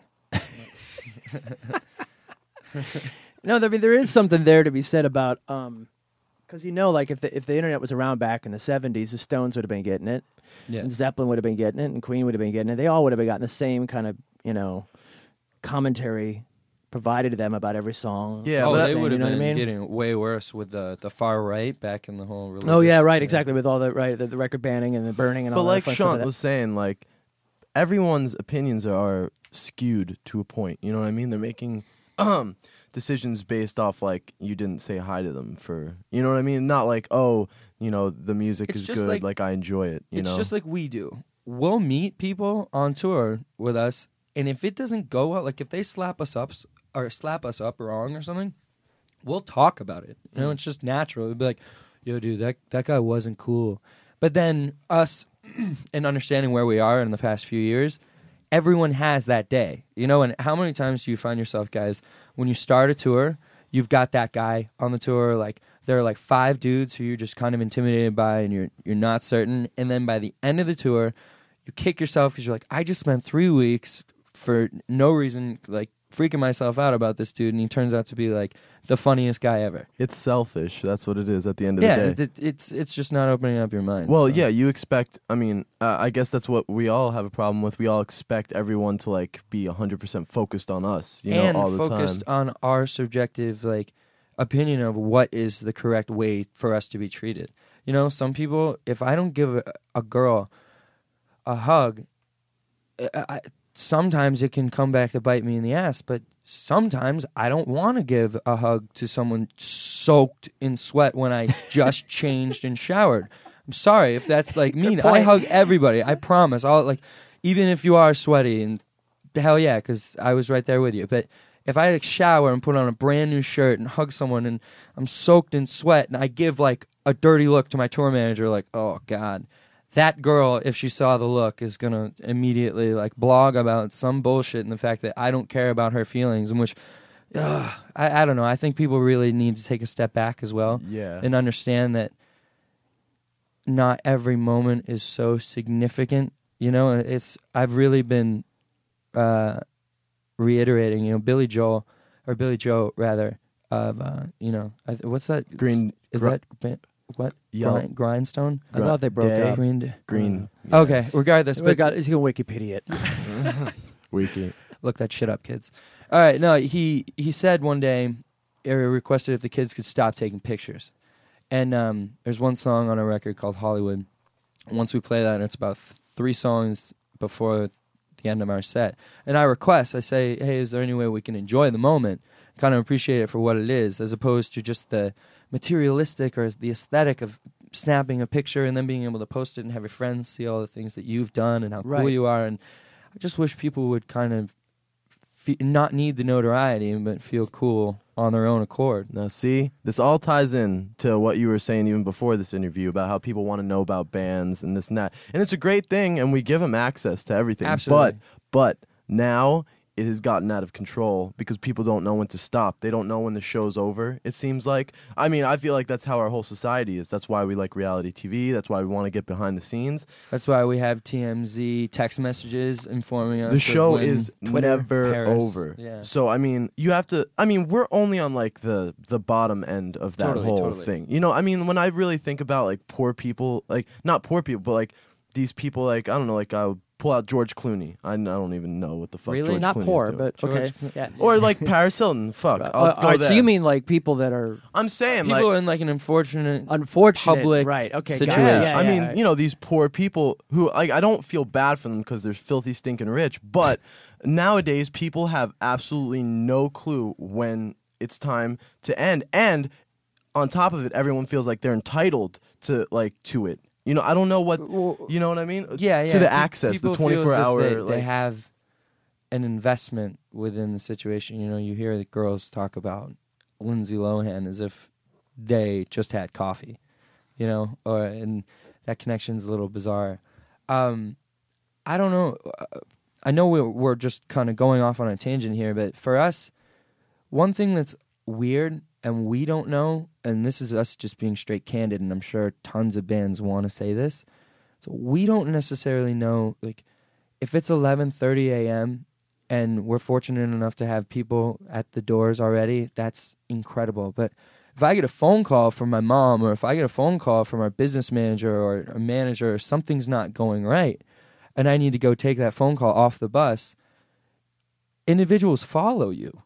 No, I mean there is something there to be said about um, because you know, like if the if the internet was around back in the seventies, the Stones would have been getting it. Yeah. And Zeppelin would have been getting it, and Queen would have been getting it. They all would have been gotten the same kind of, you know, commentary provided to them about every song. Yeah, oh, but they saying, would you have know what been I mean? getting way worse with the the far right back in the whole. Religious, Oh yeah, right, yeah. exactly. With all the right, the, the record banning and the burning and But all like that fun stuff Sean like that. was saying, like everyone's opinions are skewed to a point. You know what I mean? They're making um, decisions based off like you didn't say hi to them for. You know what I mean? Not like oh, you know the music It's is just good, like- like, I enjoy it. You It's know, just like we do. We'll meet people on tour with us, and if it doesn't go well, like if they slap us up or slap us up wrong or something, we'll talk about it. You know, it's just natural. We'll be like, "Yo, dude, that that guy wasn't cool." But then us, and understanding where we are in the past few years, everyone has that day. You know, and how many times do you find yourself, guys, when you start a tour, you've got that guy on the tour, like there are like five dudes who you're just kind of intimidated by, and you're you're not certain, and then by the end of the tour, you kick yourself because you're like, I just spent three weeks for no reason, like freaking myself out about this dude, and he turns out to be like the funniest guy ever. it's selfish. That's what it is at the end of Yeah, the day. it, it's it's just not opening up your mind. Well, so. yeah, you expect. I mean, uh, I guess that's what we all have a problem with. We all expect everyone to like be one hundred percent focused on us, you know, and all the focused time. on our subjective like opinion of what is the correct way for us to be treated. You know, some people, if I don't give a, a girl a hug, I, I, sometimes it can come back to bite me in the ass, but sometimes I don't want to give a hug to someone soaked in sweat when I just changed and showered. I'm sorry if that's like mean. I point. hug everybody. I promise. I'll like, even if you are sweaty, and hell yeah, because I was right there with you. But if I like shower and put on a brand new shirt and hug someone and I'm soaked in sweat and I give like a dirty look to my tour manager, like, oh God, that girl, if she saw the look, is going to immediately like blog about some bullshit and the fact that I don't care about her feelings, in which, ugh, I, I don't know. I think people really need to take a step back as well Yeah. and understand that not every moment is so significant. You know, it's, I've really been uh, reiterating, you know, Billy Joel, or Billy Joe rather, of, uh, you know, I th- what's that? Green- Is gr- that, ba- what? Yellow- Grind, Grindstone? I thought they broke Day. up. Green Day. Green. Okay, regardless, We but got, he's gonna Wikipedia it. Wiki. look that shit up, kids. All right, no, he he said one day, he requested if the kids could stop taking pictures. And um, there's one song on a record called Hollywood. Once we play that, and it's about th- three songs before the end of our set. And I request, I say, hey, is there any way we can enjoy the moment, kind of appreciate it for what it is, as opposed to just the materialistic or the aesthetic of snapping a picture and then being able to post it and have your friends see all the things that you've done and how cool Right. you are. And I just wish people would kind of fe- not need the notoriety, but feel cool on their own accord. Now, see, this all ties in to what you were saying even before this interview about how people want to know about bands and this and that. And it's a great thing, and we give them access to everything. Absolutely. But, but now it has gotten out of control because people don't know when to stop. They don't know when the show's over, it seems like. I mean, I feel like that's how our whole society is. That's why we like reality T V. That's why we want to get behind the scenes. That's why we have T M Z text messages informing us. The of show when is Twitter, never Paris. over. Yeah. So I mean, you have to. I mean, we're only on like the the bottom end of that Totally, whole totally. thing. You know, I mean, when I really think about like poor people, like not poor people, but like these people, like I don't know, like I would pull out George Clooney. I, I don't even know what the fuck Really? George Not Clooney poor, is doing. but George okay. Clo- Yeah. Or like Paris Hilton. Fuck. Uh, I'll all go right, so there. you mean like people that are I'm saying People like are in like an unfortunate unfortunate, public right? Okay, got it. situation. Yeah, Yeah, I yeah, mean, yeah. you know, these poor people who, like, I don't feel bad for them because they're filthy, stinking rich. But nowadays, people have absolutely no clue when it's time to end. And on top of it, everyone feels like they're entitled to, like, to it. You know, I don't know what, Well, you know what I mean? yeah, yeah. To the Pe- access, the people feel as twenty-four if hour. They, like, they have an investment within the situation. You know, you hear the girls talk about Lindsay Lohan as if they just had coffee. You know, or and that connection's a little bizarre. Um, I don't know. Uh, I know we're we're just kind of going off on a tangent here, but for us, one thing that's weird and we don't know, and this is us just being straight candid, and I'm sure tons of bands want to say this. So we don't necessarily know, like, if it's eleven thirty a.m. and we're fortunate enough to have people at the doors already, that's incredible. But if I get a phone call from my mom, or if I get a phone call from our business manager or a manager, or something's not going right, and I need to go take that phone call off the bus, individuals follow you.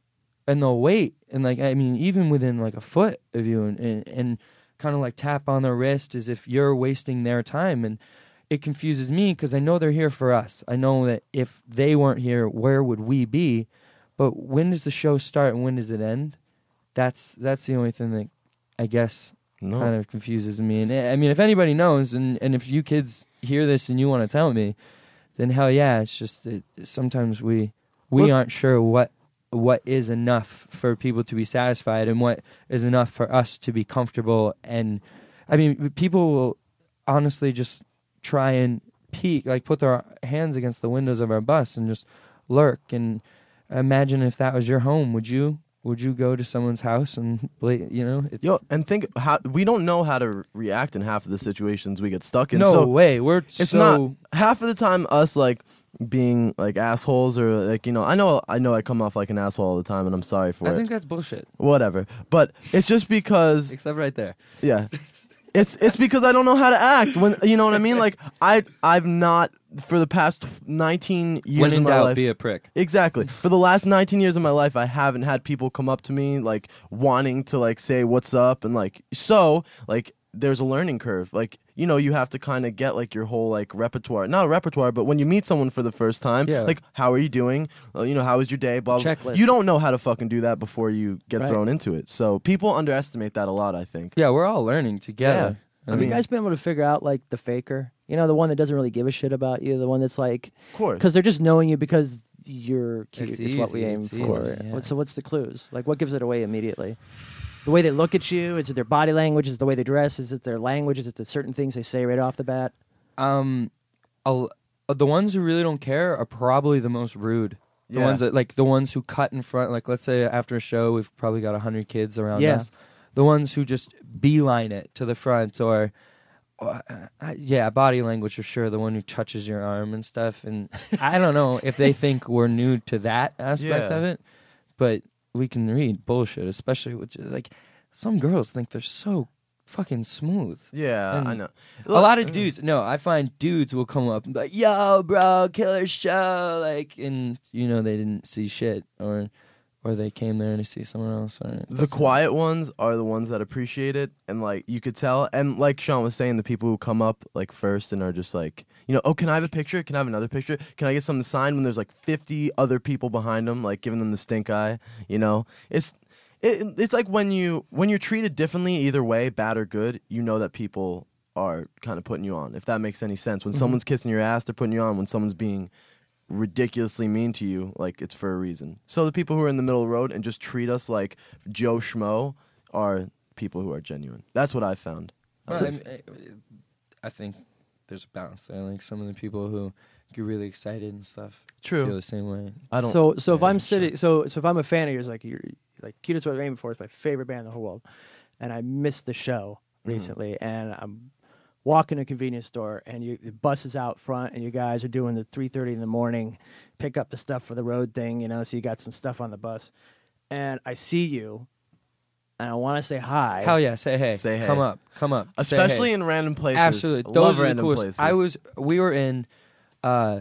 and they'll wait, and like I mean, even within like a foot of you, and and, and kind of like tap on their wrist as if you're wasting their time, and it confuses me because I know they're here for us. I know that if they weren't here, where would we be? But when does the show start and when does it end? That's that's the only thing that I guess No. kind of confuses me. And I mean, if anybody knows, and, and if you kids hear this and you want to tell me, then hell yeah. It's just that sometimes we we Well- aren't sure what what is enough for people to be satisfied and what is enough for us to be comfortable. And I mean, people will honestly just try and peek, like put their hands against the windows of our bus and just lurk. And imagine if that was your home. Would you? Would you go to someone's house and, bla- you know? It's Yo, and think how we don't know how to re- react in half of the situations we get stuck in. no so way. We're it's so not half of the time us like being like assholes or like you know I know I know I come off like an asshole all the time and I'm sorry for I it. think that's bullshit. Whatever, but it's just because Except right there. yeah, it's it's because I don't know how to act when you know what I mean. Like I I've not for the past nineteen years When of in my doubt, life. be a prick. Exactly. For the last nineteen years of my life, I haven't had people come up to me like wanting to like say what's up and like so like there's a learning curve. Like you know you have to kind of get like your whole like repertoire, not a repertoire, but when you meet someone for the first time, Yeah. like how are you doing? Uh, you know how was your day? Blah, blah. Checklist. You don't know how to fucking do that before you get Right. thrown into it. So people underestimate that a lot. I think. Yeah, we're all learning together. I Have mean, you guys been able to figure out like the faker? You know, the one that doesn't really give a shit about you, the one that's like, Of course. because they're just knowing you because you're cute. It's Is what we easy, aim it's for. easy, yeah. What- So what's the clues? Like, what gives it away immediately? The way they look at you? Is it their body language? Is it the way they dress? Is it their language? Is it the certain things they say right off the bat? um, I'll, uh, the ones who really don't care are probably the most rude. The Yeah. ones that like the ones who cut in front. Like let's say after a show, we've probably got a hundred kids around Yeah. us. The ones who just beeline it to the front, or uh, uh, yeah, body language for sure. The one who touches your arm and stuff. And I don't know if they think we're new to that aspect Yeah. of it, but we can read bullshit, especially with like some girls think they're so fucking smooth. Yeah, And I know. A lot of dudes, no, I find dudes will come up and be like, yo, bro, killer show. Like, and, you know, they didn't see shit, or or they came there to see someone else. Or, The that's- quiet ones are the ones that appreciate it, and like you could tell. And like Sean was saying, the people who come up like first and are just like, you know, oh, can I have a picture? Can I have another picture? Can I get something signed? When there's like fifty other people behind them, like giving them the stink eye. You know, it's it, it's like when you when you're treated differently, either way, bad or good, you know that people are kind of putting you on. If that makes any sense. When someone's kissing your ass, they're putting you on. When someone's being ridiculously mean to you, like it's for a reason. So the people who are in the middle of the road and just treat us like Joe Schmo are people who are genuine. That's what I found. Well, So- I, mean, I- I think there's a balance there. Like some of the people who get really excited and stuff True. feel the same way. I don't. So, so if yeah, I'm for sure. sitting, so so if I'm a fan of yours, like you're like Cutest What I'm Aiming For is my favorite band in the whole world, and I missed the show recently, and I'm walking to a convenience store, and you, the bus is out front, and you guys are doing the three thirty in the morning, pick up the stuff for the road thing, you know, so you got some stuff on the bus, and I see you, and I want to say hi. Hell yeah, say hey. Say hey. Come up, come up. say especially hey. in random places. Absolutely. Love Those are the random coolest. places. I was we were in uh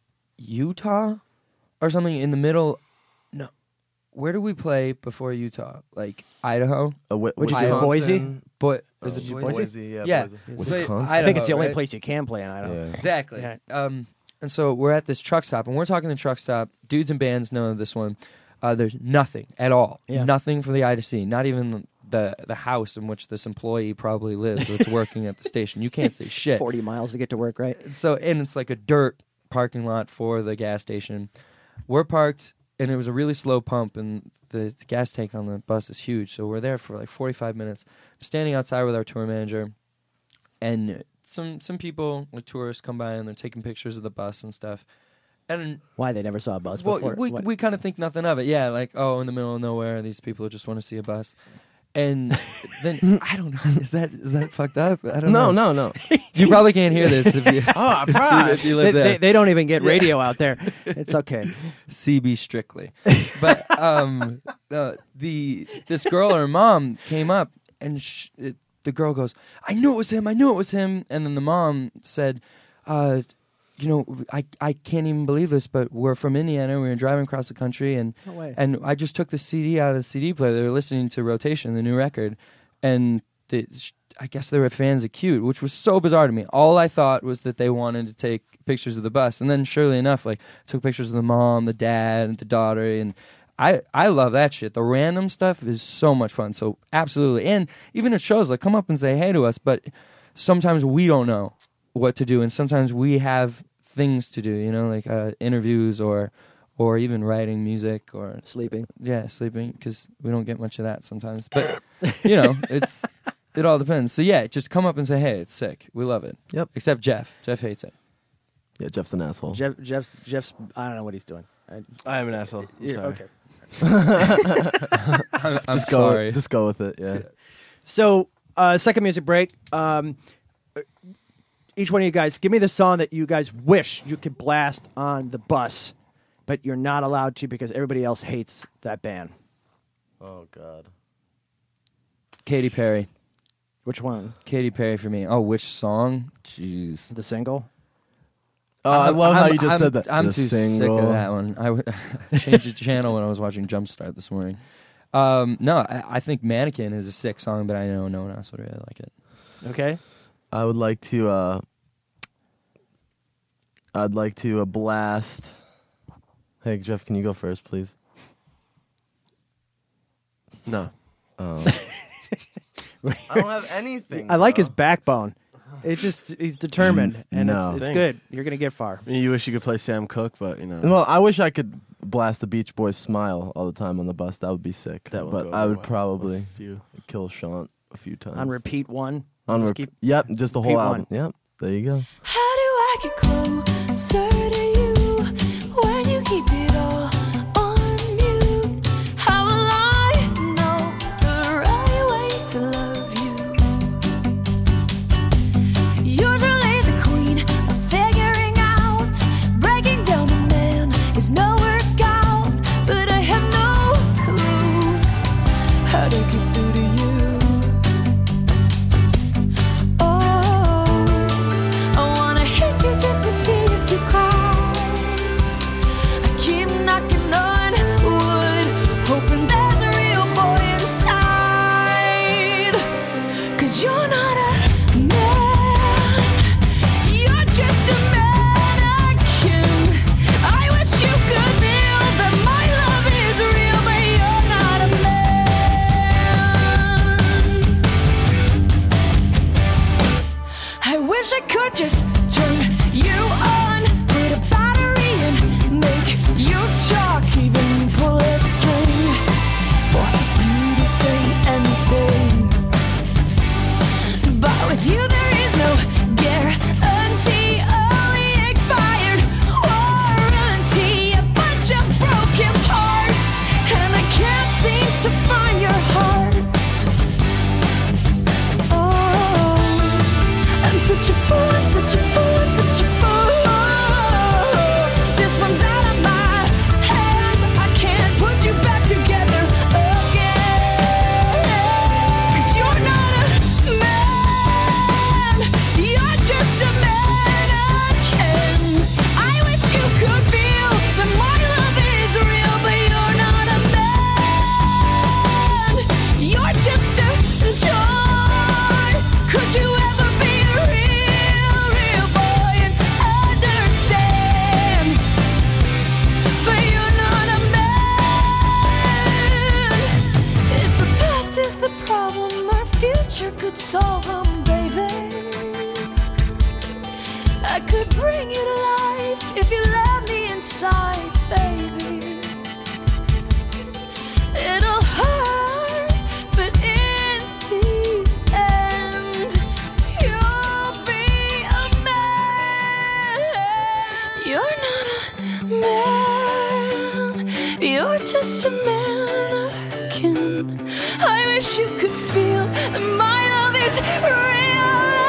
Utah or something in the middle. No. Where did we play before Utah? Like Idaho? Uh, Wi- Which is Wisconsin. Boise? But Oh, is it Boise? Boise? Yeah, Yeah. Boise. So, Wisconsin. I think it's the Idaho, only right? place you can play in Idaho. Yeah. Exactly. Yeah. Um, and so we're at this truck stop, and we're talking the truck stop. Dudes and bands know this one. Uh, there's nothing at all. Yeah. Nothing for the eye to see. Not even the the house in which this employee probably lives that's working at the station. You can't see shit. Forty miles to get to work, right? So, and it's like a dirt parking lot for the gas station. We're parked, and it was a really slow pump, and the, the gas tank on the bus is huge. So we're there for like forty-five minutes. I'm standing outside with our tour manager, and some some people, like tourists, come by, and they're taking pictures of the bus and stuff. And Why they never saw a bus well, before? we What? we kind of think nothing of it. Yeah, like, oh, in the middle of nowhere, these people just want to see a bus. And then I don't know. Is that is that fucked up? I don't No, know. no, no. You probably can't hear this if you, oh, if you they, live there. they, they don't even get radio out there. It's okay. C B strictly. But um, the, the this girl or her mom came up, and sh- it, the girl goes, "I knew it was him. I knew it was him." And then the mom said, uh, you know, I I can't even believe this, but we're from Indiana. We were driving across the country, and No way. and I just took the C D out of the C D player. They were listening to Rotation, the new record, and they, I guess they were fans of Cute, which was so bizarre to me. All I thought was that they wanted to take pictures of the bus, and then surely enough, like took pictures of the mom, the dad, and the daughter, and I I love that shit. The random stuff is so much fun. So absolutely, and even at shows, like come up and say hey to us, but sometimes we don't know what to do, and sometimes we have things to do, you know, like uh, interviews or or even writing music or Sleeping. yeah, sleeping, because we don't get much of that sometimes. But you know, it's it all depends. So yeah, just come up and say, hey, it's sick. We love it. Yep. Except Jeff. Jeff hates it. Yeah, Jeff's an asshole. Jeff, Jeff, Jeff's. I don't know what he's doing. I, I am an asshole. I'm yeah, sorry. okay. I'm, I'm just go, sorry. Just go with it. Yeah. So, uh, second music break. Um, each one of you guys, give me the song that you guys wish you could blast on the bus, but you're not allowed to because everybody else hates that band. Oh God. Katy Perry. Which one? Katy Perry for me. Oh, which song? Jeez. The single? Oh, I I'm- love how I'm- you just I'm- said that. I'm The too single. sick of that one. I w- changed the channel when I was watching Jumpstart this morning. Um, no, I, I think Mannequin is a sick song, but I know no one else would really like it. Okay. I would like to. Uh, I'd like to uh, blast. Hey, Jeff, can you go first, please? No. Oh. I don't have anything. I like bro. his backbone. It's just he's determined, and no. it's, it's Thanks. good. You're gonna get far. I mean, you wish you could play Sam Cooke, but you know. Well, I wish I could blast the Beach Boys "Smile" all the time on the bus. That would be sick. that would but go I over would well probably with you. kill Sean a few times. On repeat one. On Just rep- keep- Yep, just the whole repeat album. Yep, there you go. How do I get closer to you when you keep it all on mute? How will I know the right way to love you? Usually the queen of figuring out, breaking down a man is no workout, but I have no clue how to get through to you. Just to see if you cry. I keep knocking on wood, hoping there's a real boy inside. 'Cause you're not a man, you're just a mannequin. I wish you could feel that my love is real, but you're not a man. I wish I could just turn you on, put a battery in, make you talk, even pull a string for you to say anything. But with you there is no guarantee, only expired warranty, a bunch of broken parts, and I can't seem to find your heart. Oh, I'm such a fool, I'm such a fool, I'm such a fool. This one's out of my hands, I can't put you back together again. 'Cause you're not a man, you're just a mannequin. I wish you could feel that my love is real, but you're not a man, you're just a toy. Could you ever be a real, real boy and understand? But you're not a man. If the past is the problem, our future could solve them, baby. I could bring you to life if you let me inside, baby. It'll hurt, but in the end, you'll be a man. You're not a man, you're just a mannequin. I wish you could feel that my love is real.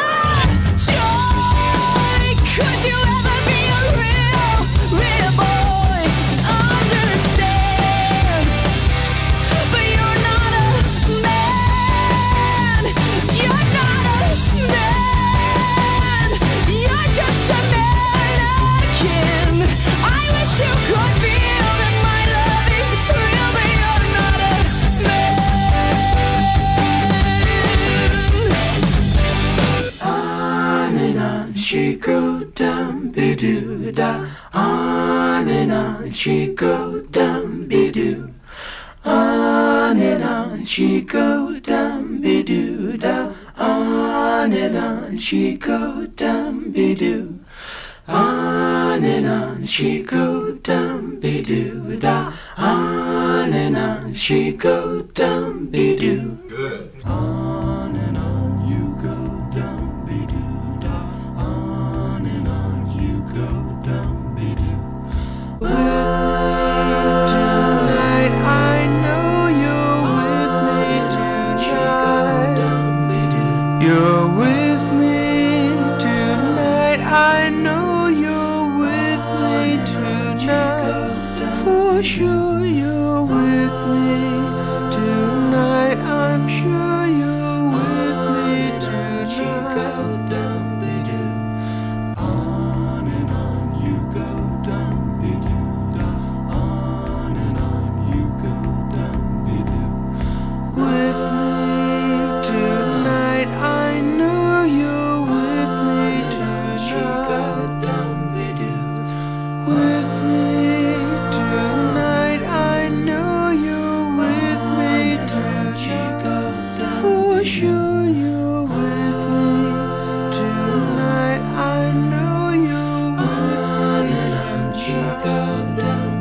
Joy, could you ever be a real, real boy? Understand? But you're not a man, you're not a man, you're just a mannequin. On and on she go, dum-be-doo. On and on she go, dum-be-doo-da. On and on she go, dum-be-doo. On and on she go, dum-be-doo-da. On and on she go, dum-be-doo. Good. On and on you go, dum-be-doo-da. On and on you go, dum-be-doo. Well, tonight I know you're with me tonight. You're with me tonight. I know you're with me tonight. For sure you're with me tonight. I'm sure you're with me tonight. On and on you go, dum-be-doo-da. On and on you go, dum-be-doo. With me tonight, I know you're with me tonight. With me tonight, I know you're with me tonight. For sure you're with me tonight. I know you're with me tonight.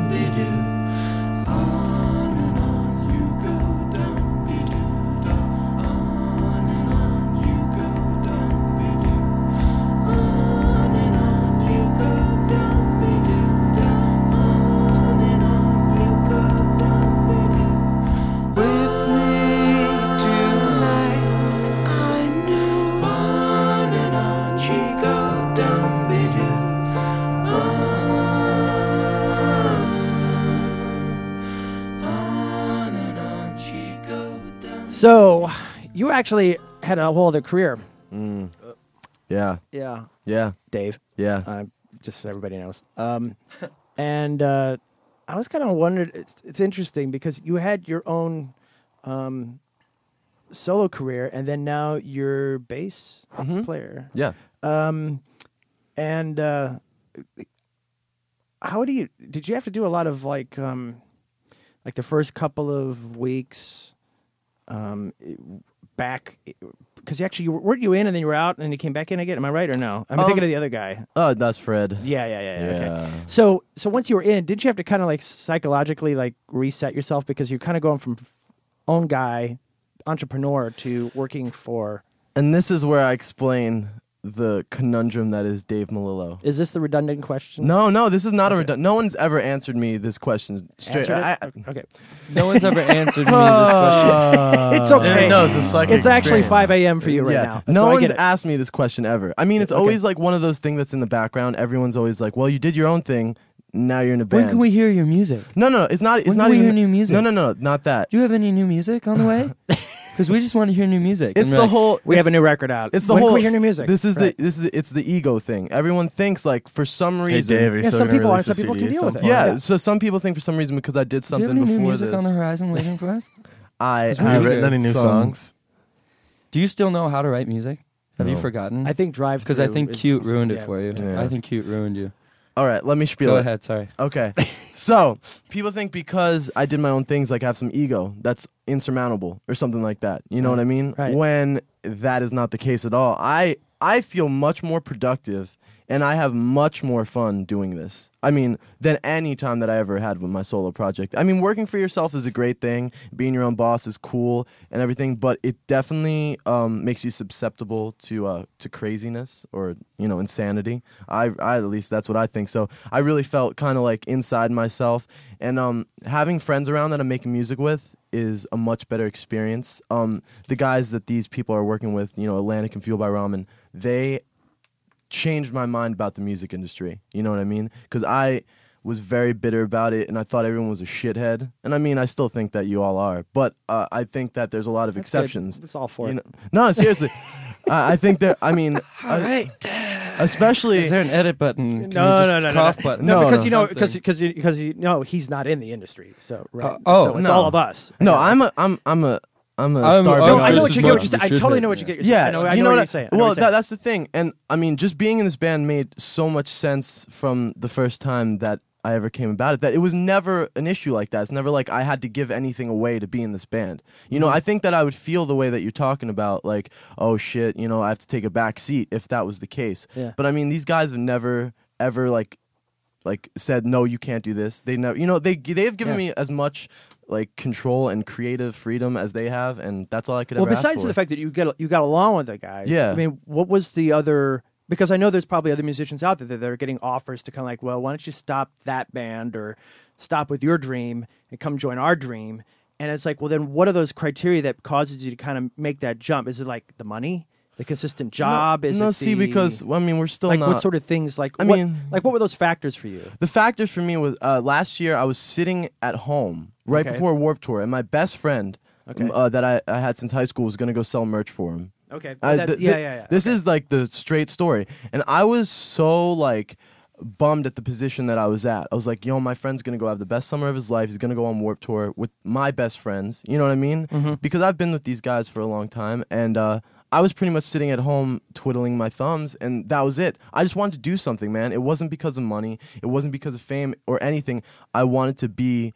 On and on you go, dum-be-doo-da. On and on you go, dum-be-doo. On and on you go, dum-be-doo-da. On and on you go, dum-be-doo. With me tonight, I know. On and on she go, dum-be-doo. On and on she go, dum. So, you actually had a whole other career. Mm. Yeah, Yeah, yeah, Dave. yeah. Uh, just so everybody knows. Um, and uh, I was kind of wondered. It's, it's interesting because you had your own um, solo career, and then now you're bass player. Yeah. Um, and uh, how do you? Did you have to do a lot of like, um, like the first couple of weeks, um, i- back? Because you actually, you, weren't you in and then you were out and then you came back in again? Am I right or no? I'm Um, thinking of the other guy. Oh, that's Fred. Yeah, yeah, yeah, yeah. Okay. Yeah. So, so once you were in, didn't you have to kind of like psychologically like reset yourself because you're kind of going from f- own guy, entrepreneur to working for? And this is where I explain the conundrum that is Dave Malillo. Is this the redundant question? No, no, this is not a Okay. redundant. No one's ever answered me this question straight. Answered I, it? okay. No one's ever answered me this question. Uh, It's okay. No, it's a psychic It's actually experience. five a.m. for you right yeah. now. No so I one's get it. asked me this question ever. I mean, it's Okay. always like one of those things that's in the background. Everyone's always like, "Well, you did your own thing. Now you're in a band." When can we hear your music? No, no, no. It's not. It's When not can we even hear new music? No, no, no, not that. Do you have any new music on the way? Because we just want to hear new music. It's And we're the like, whole. We it's- have a new record out. It's the when whole. can we hear new music? This is Right. the. This is the, it's the ego thing. Everyone thinks like for some Hey, reason. Dave, are you Yeah, still some gonna people are, release some a people C can D deal at with some it. point? Yeah, Yeah. so some people think for some reason because I did Do you have something any new before music this, on the horizon waiting for us? I It's Have you really written good. any new Some- songs? Do you still know how to write music? Have you No. forgotten? I think Drive Because I think is- Cute ruined it yeah. for you. Yeah. I think Cute ruined you. All right, let me spiel Go it. ahead, sorry. Okay. So, people think because I did my own things, like I have some ego, that's insurmountable or something like that. You know Right. what I mean? Right. When that is not the case at all. I I feel much more productive and I have much more fun doing this. I mean, than any time that I ever had with my solo project. I mean, working for yourself is a great thing. Being your own boss is cool and everything, but it definitely um, makes you susceptible to uh, to craziness or, you know, insanity. I, I at least that's what I think. So I really felt kind of like inside myself, and um, having friends around that I'm making music with is a much better experience. Um, the guys that these people are working with, you know, Atlantic and Fueled by Ramen, they changed my mind about the music industry. You know what I mean? Because I was very bitter about it, and I thought everyone was a shithead. And I mean, I still think that you all are, but uh, I think that there's a lot of That's good. exceptions. It's all for You it. know, no, seriously, I, I think that. I mean, I- especially. Is there an edit button? Can No, we just no, no, no, cough no. button? No, No, because no. you know, Something. because because because you know he's not in the industry. So right. Uh, oh, so it's no. all of us. no, Yeah. I'm a, I'm, I'm a, I'm a I'm- starving. I'm No, I know just what as you get. What much you're saying. I as you totally should know have, what you get. Yeah, I know, I you know know what what you're saying. I know Well, what you're that, saying. that's the thing, and I mean, just being in this band made so much sense from the first time that I ever came about it. That it was never an issue like that. It's never like I had to give anything away to be in this band. You know, I think that I would feel the way that you're talking about, like, oh shit, you know, I have to take a back seat if that was the case. Yeah. But I mean, these guys have never ever like like said no, you can't do this. They never, you know, they they have given Yeah. me as much like control and creative freedom as they have, and that's all I could Well, ever ask besides for. the fact that you get you got along with the guys, Yeah. I mean, what was the other? Because I know there's probably other musicians out there that are getting offers to kind of like, well, why don't you stop that band or stop with your dream and come join our dream? And it's like, well, then what are those criteria that causes you to kind of make that jump? Is it like the money, the consistent job? No, Is no it see, the- because well, I mean, we're still like not. what sort of things? Like I what, mean- like what were those factors for you? The factors for me was uh, last year I was sitting at home right Okay. before Warped Tour, and my best friend Okay. um, uh, that I, I had since high school was going to go sell merch for him. Okay, I- that- th- yeah, th- yeah, yeah. This okay. is like the straight story, and I was so like bummed at the position that I was at. I was like, yo, my friend's gonna go have the best summer of his life. He's gonna go on Warped Tour with my best friends. You know what I mean? Mm-hmm. Because I've been with these guys for a long time, and uh, I was pretty much sitting at home twiddling my thumbs, and that was it. I just wanted to do something, man. It wasn't because of money. It wasn't because of fame or anything. I wanted to be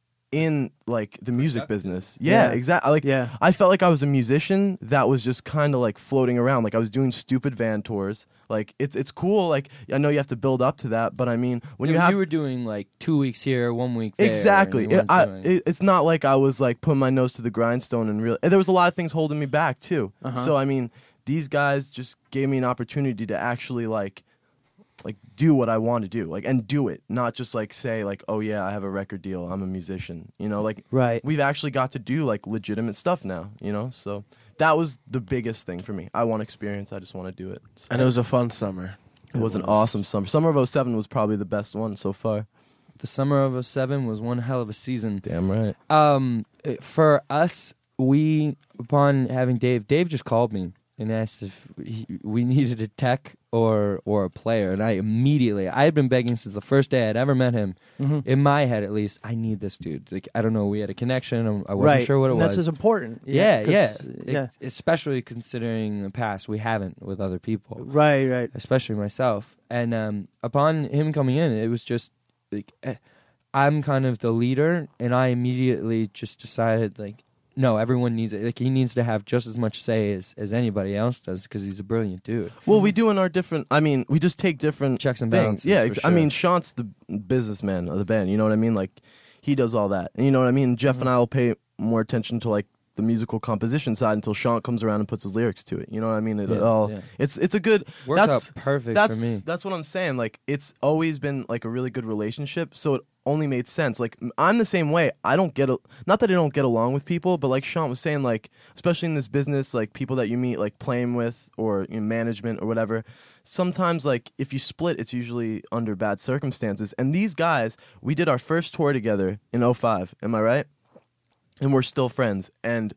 in like the music business. Yeah, Yeah. exactly. Like Yeah. I felt like I was a musician that was just kind of like floating around. Like I was doing stupid van tours. Like it's it's cool. Like I know you have to build up to that, but I mean when Yeah, you have you were doing like two weeks here, one week there. exactly, and you it, weren't I, doing- it, it's not like I was like putting my nose to the grindstone and really. There was a lot of things holding me back too. Uh-huh. So I mean, these guys just gave me an opportunity to actually like. Like do what I want to do, like and do it, not just like say like, oh yeah, I have a record deal, I'm a musician, you know, like Right. we've actually got to do like legitimate stuff now, you know. So that was the biggest thing for me. I want experience. I just want to do it. So And it was a fun summer. it was an awesome summer. Summer of oh seven was probably the best one so far. the summer of oh seven was one hell of a season. Damn right. Um, uh, for us, we upon having Dave, Dave just called me and asked if he, we needed a tech or or a player, and I immediately I had been begging since the first day I'd ever met him. Mm-hmm. In my head, at least, I need this dude. Like I don't know, we had a connection. I I wasn't right. sure what it and was. That's as important. yeah, yeah, 'cause, It- yeah. especially considering the past we haven't with other people. Right, right. Especially myself. And um, upon him coming in, it was just like eh, I'm kind of the leader, and I immediately just decided like, no, everyone needs it. Like he needs to have just as much say as, as anybody else does because he's a brilliant dude. Well, we do in our different. I mean, we just take different Checks and things. balances, Yeah, for ex- I sure. mean, Sean's the businessman of the band. You know what I mean? Like, he does all that. And you know what I mean? Jeff and I will pay more attention to like the musical composition side until Sean comes around and puts his lyrics to it. You know what I mean? It, Yeah, all yeah. it's it's a good. Works that's, out perfect that's, for me. That's what I'm saying. Like, it's always been like a really good relationship. So it only made sense. Like, m- I'm the same way. I don't get a, not that I don't get along with people, but like Sean was saying, like especially in this business, like people that you meet, like playing with or you know, management or whatever. Sometimes, like if you split, it's usually under bad circumstances. And these guys, we did our first tour together in oh five. Am I right? And we're still friends. And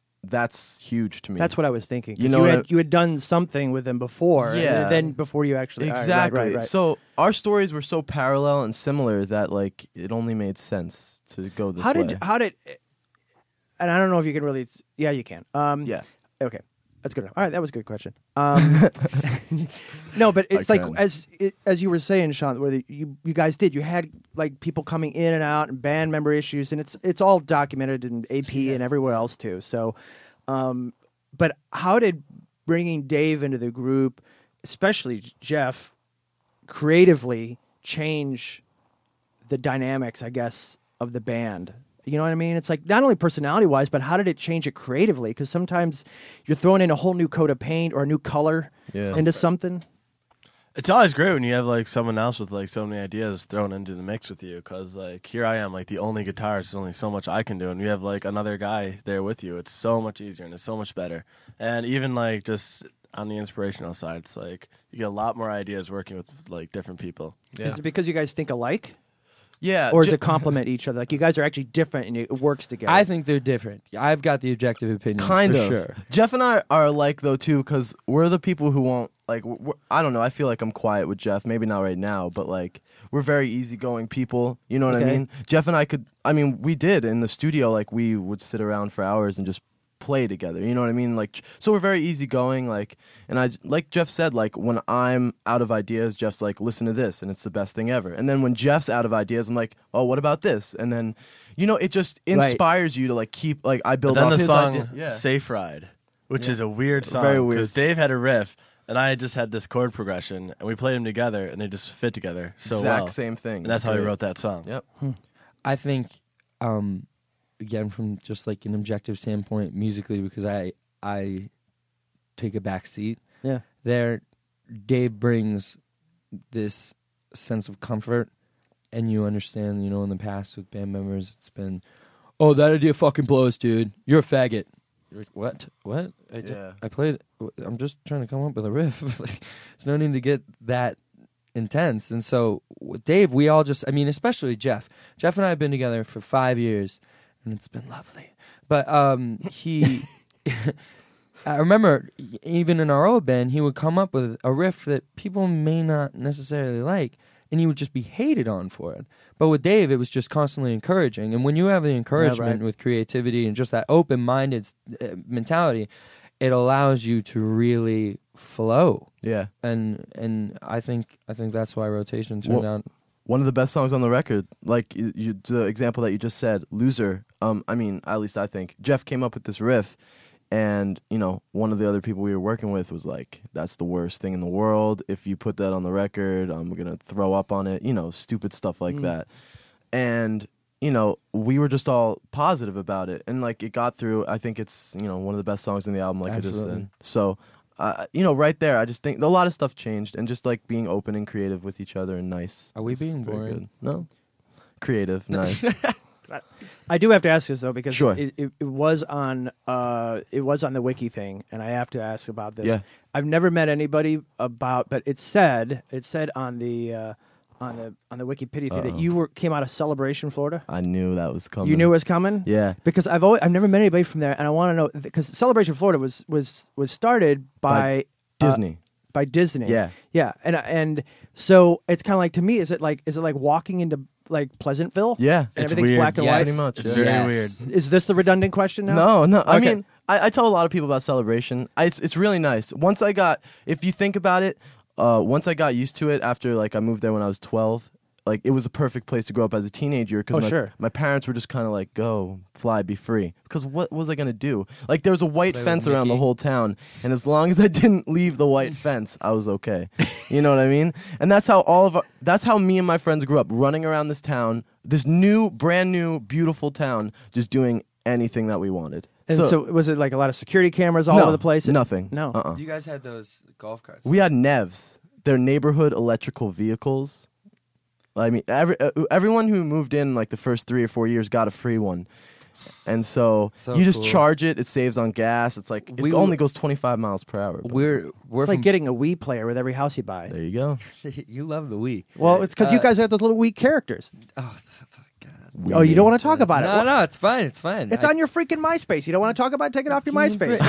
that's huge to me. That's what I was thinking. 'cause You know you what had I- you had done something with him before, and Yeah. then before you actually all right, Exactly. Right, right, right. So our stories were so parallel and similar that like it only made sense to go this how way. did how did? And I don't know if you can really. Yeah, you can. Um, Yeah. Okay, that's good enough. All right, that was a good question. Um, no, but it's I like can. as it, as you were saying, Sean, where the, you you guys did. You had like people coming in and out and band member issues, and it's it's all documented in A P and everywhere else too. So, um, but how did bringing Dave into the group, especially Jeff, creatively change the dynamics, I guess, of the band? You know what I mean? It's like not only personality wise, but how did it change it creatively? Because sometimes you're throwing in a whole new coat of paint or a new color Yeah. into something. It's always great when you have like someone else with like so many ideas thrown into the mix with you, because like here I am, like the only guitarist. There's only so much I can do, and you have like another guy there with you. It's so much easier and it's so much better. And even like just on the inspirational side, it's like you get a lot more ideas working with like different people. Yeah. Is it because you guys think alike, Yeah. or does Je- it complement each other? Like you guys are actually different and it works together. I think they're different. I've got the objective opinion, kind for of. sure. Jeff and I are alike though too, because we're the people who won't like. We're, I don't know. I feel like I'm quiet with Jeff. Maybe not right now, but like we're very easygoing people. You know what Okay. I mean? Jeff and I could. I mean, we did in the studio. Like we would sit around for hours and just play together. You know what I mean? Like, so we're very easygoing. Like, and I like Jeff said, like when I'm out of ideas, Jeff's like, listen to this, and it's the best thing ever. And then when Jeff's out of ideas, I'm like, oh, what about this? And then, you know, it just inspires you to like keep like I build But then off the his song idea. Yeah. Safe Ride, which is a weird song. Very weird. Because Dave had a riff, and I just had this chord progression, and we played them together, and they just fit together so exact well. same thing. And that's It's how he great. wrote that song. Yep. I think, um, again, from just like an objective standpoint, musically, because I I take a back seat. Yeah. There, Dave brings this sense of comfort, and you understand. You know, in the past with band members, it's been, oh, that idea fucking blows, dude. You're a faggot. You're like, what? What? I did, Yeah. I played. I'm just trying to come up with a riff. Like, there's no need to get that intense. And so, with Dave, we all just, I mean, especially Jeff. Jeff and I have been together for five years, and it's been lovely. But um, he, I remember, even in our old band, he would come up with a riff that people may not necessarily like, and he would just be hated on for it. But with Dave, it was just constantly encouraging. And when you have the encouragement right. with creativity and just that open-minded uh, mentality, it allows you to really flow. Yeah. And and I think I think that's why Rotation turned Well, out. One of the best songs on the record, like you, you, the example that you just said, "Loser." Um, I mean, at least I think Jeff came up with this riff, and you know, one of the other people we were working with was like, "That's the worst thing in the world. If you put that on the record, I'm gonna throw up on it." You know, stupid stuff like that. And you know, we were just all positive about it, and like it got through. I think it's you know one of the best songs in the album, like I just Absolutely. said. So. Uh, you know, right there, I just think a lot of stuff changed, and just like being open and creative with each other and nice. Are we is being very boring? good. No, creative, nice. I do have to ask this though because Sure. it, it, it was on uh, it was on the wiki thing, and I have to ask about this. Yeah. I've never met anybody about, but it said it said on the uh, on the on the Wikipedia thing that you were came out of Celebration, Florida. I knew that was coming. You knew it was coming. Yeah. Because I've always I've never met anybody from there, and I want to know because Celebration, Florida was was was started by, By uh, Disney. by Disney. Yeah. yeah, and and so it's kind of like to me, is it like is it like walking into like Pleasantville? Yeah. and It's everything's weird. black and Yes. white. Pretty much. It's yeah. very Yes. weird. Is this the redundant question now? No, no. I Okay. mean, I, I tell a lot of people about Celebration. I, it's it's really nice. Once I got, if you think about it, uh, once I got used to it after like I moved there when I was twelve. Like it was a perfect place to grow up as a teenager because Oh, my, sure. my parents were just kind of like, go, fly, be free. Because what was I going to do? Like there was a white Play with fence around the Mickey. whole town. And as long as I didn't leave the white fence, I was okay. You know what I mean? And that's how all of our, that's how me and my friends grew up, running around this town, this new, brand new, beautiful town, just doing anything that we wanted. And so, was it like a lot of security cameras all no, over the place? Nothing. No. Uh-uh. You guys had those golf carts. We had N E Vs. They're neighborhood electrical vehicles. I mean, every uh, everyone who moved in like the first three or four years got a free one, and so, So you just cool. charge it. It saves on gas. It's like it We only were- goes twenty-five miles per hour. but- We're we're It's like from, getting a Wii player with every house you buy. there you go. you love the Wii. Well, it's because you Uh, guys have those little Wii characters. Oh, God. Oh, you don't want to talk about it? No, Well, no, it's fine. It's fine. It's I- on your freaking MySpace. You don't want to talk about it? Take it off your MySpace.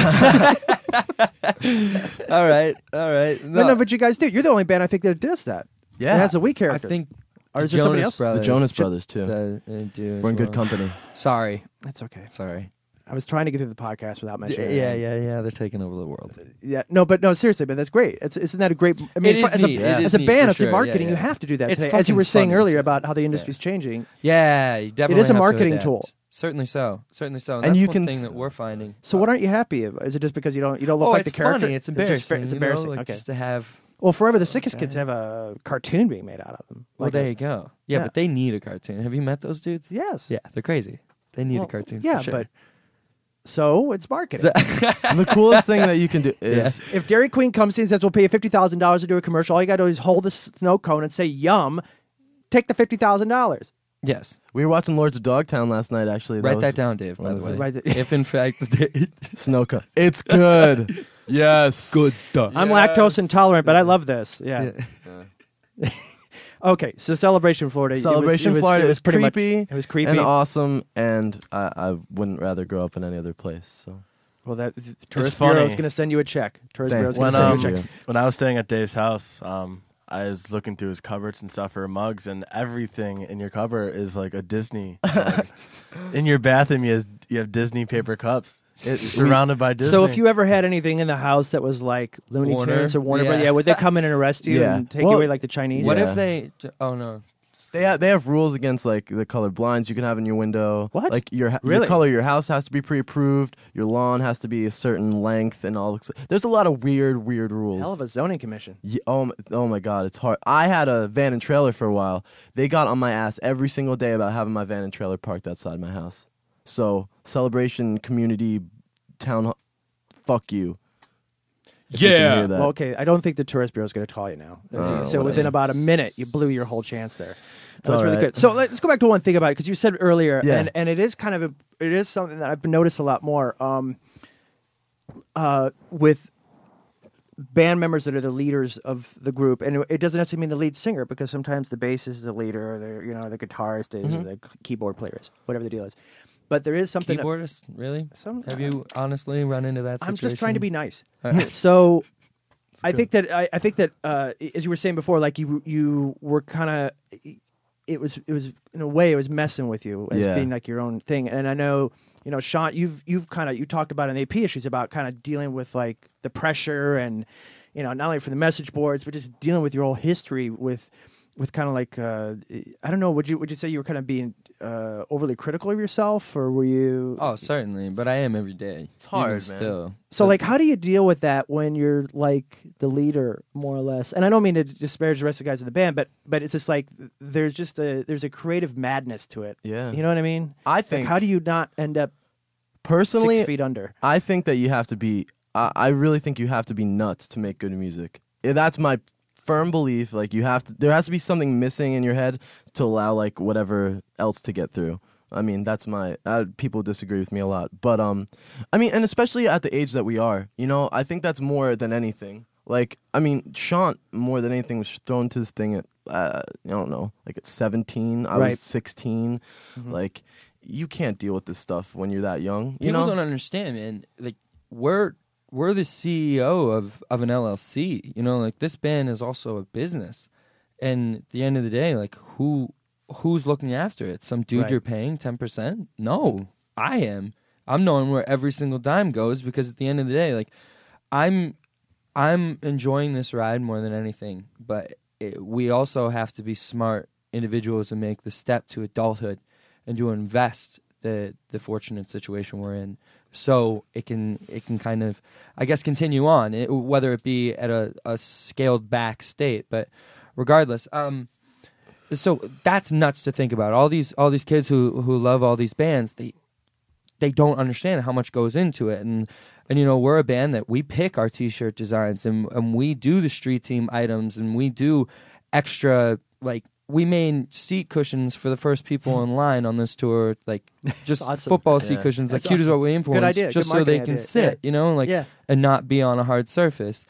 all right, all right. No, no, but you guys do. You're the only band I think that does that. Yeah. It has a Wii I character. think Or is the there somebody Jonas else? Brothers. The Jonas Brothers too. that, uh, do as We're in good well. company. Sorry, That's okay. sorry. I was trying to get through the podcast without Yeah, mentioning. yeah, it. yeah, yeah. They're taking over the world. Yeah, no, but no, seriously, but that's great. It's, isn't that a great? I mean, It for- is as a, neat. It as is a neat band, for it's in sure. marketing. Yeah, You yeah. have to do that It's today, as you fucking were saying funny, earlier too. about how the industry's Yeah. changing. Yeah, you definitely. is a have to marketing adapt. tool. Certainly so. Certainly so. And, And that's you one can thing s- that we're finding. So, what aren't you happy about? Is it just because you don't you don't look oh, like it's the character? funny. It's just embarrassing. fa- It's you know, embarrassing. like, okay. Just to have. Well, Forever the Sickest Okay. Kids have a cartoon being made out of them. Well, Like there a- you go. Yeah, yeah. but they need a cartoon. Have you met those dudes? Yes. Yeah, they're crazy. They need Well, a cartoon. Yeah, for sure. but so it's marketing. And the coolest thing that you can do is If Dairy Queen comes in and says we'll pay you fifty thousand dollars to do a commercial, all you got to do is hold the snow cone and say "Yum," take the fifty thousand dollars. yes. we were watching Lords of Dogtown last night. Actually, Write was that down, Dave. By what the way, was it? Right. if in fact the date. Snow cone. It's good. Yes, good. I'm lactose intolerant, but I love this. Yeah. Okay, so Celebration Florida. it was- Celebration it was, Florida It was is pretty creepy. much. It was creepy. and awesome, and I, I wouldn't rather grow up in any other place. So Well, that the Tourist funny. Bureau is going to send you a check. Tourist Bureau is going When, to send um, you a check. when I was staying at Dave's house, um, I was looking through his cupboards and stuff for mugs, and everything in your cupboard is like a Disney mug. In your bathroom, he has You have Disney paper cups. It- surrounded by Disney. So if you ever had anything in the house that was like Looney Warner? Tunes or Warner Yeah. Brothers, yeah, would they come in and arrest you Yeah. and take Well, you away like the Chinese? What Yeah. if they? Oh no. They have, they have rules against like the color blinds you can have in your window. What? Like your, ha- Really? your color, of your house has to be pre-approved. Your lawn has to be a certain length and all. this- There's a lot of weird, weird rules. Hell of a zoning commission. Ye- oh, my, oh my God, it's hard. I had a van and trailer for a while. They got on my ass every single day about having my van and trailer parked outside my house. So celebration, community, town, hall, fuck you. If you can Yeah. hear that. Well, okay, I don't think the tourist bureau is going to call you now. Oh, so within whatever. about a minute, you blew your whole chance there. That was all really right. good. So let's go back to one thing about it because you said earlier, Yeah. and, and it is kind of a, it is something that I've noticed a lot more um, uh, with band members that are the leaders of the group, and it, it doesn't necessarily mean the lead singer because sometimes the bass is the leader, or the you know the guitarist is, Mm-hmm. or the keyboard player is, whatever the deal is. But there is something. that- Keyboardist? Really? some, Have you honestly run into that situation? I'm just trying to be nice. Alright. So, I think that I, I think that uh, as you were saying before, like you you were kind of, it was it was in a way it was messing with you as Yeah. being like your own thing. And I know you know Sean, you've you've kind of you talked about in the A P issues about kind of dealing with like the pressure and you know not only for the message boards but just dealing with your whole history with with kind of like uh, I don't know. Would you would you say you were kind of being uh, overly critical of yourself, or were you? Oh, certainly, but I am every day. It's hard, even man. Still. So, like, how do you deal with that when you're like the leader, more or less? And I don't mean to disparage the rest of the guys in the band, but but it's just like there's just a there's a creative madness to it. Yeah. You know what I mean? I Like, think how do you not end up personally, six feet under? I think that you have to be. I, I really think you have to be nuts to make good music. Yeah, that's my firm belief. Like you have to. There has to be something missing in your head to allow like whatever else to get through. I mean, that's my. Uh, people disagree with me a lot, but um, I mean, and especially at the age that we are, you know, I think that's more than anything. Like, I mean, Sean more than anything was thrown to this thing at uh, I don't know, like at seventeen. I Right. was sixteen. Like, you can't deal with this stuff when you're that young. You People know, don't understand, man. Like we're we're the C E O of of an L L C. You know, like this band is also a business, and at the end of the day, like who who's looking after it? Some dude Right. you're paying ten percent? No, I am. I'm knowing where every single dime goes because at the end of the day, like I'm I'm enjoying this ride more than anything. But it, we also have to be smart individuals and make the step to adulthood and to invest the the fortunate situation we're in, so it can it can kind of I guess continue on, it, whether it be at a, a scaled back state. But regardless, um, so that's nuts to think about. All these all these kids who who love all these bands, they they don't understand how much goes into it. And and you know, we're a band that we pick our t-shirt designs and and we do the street team items and we do extra, like we made seat cushions for the first people in line on this tour, like just awesome. football seat Yeah. cushions, like That's cute as awesome. what we aim for, Good and idea. just Good so they marketing can idea. sit, Yeah. you know, like Yeah. and not be on a hard surface.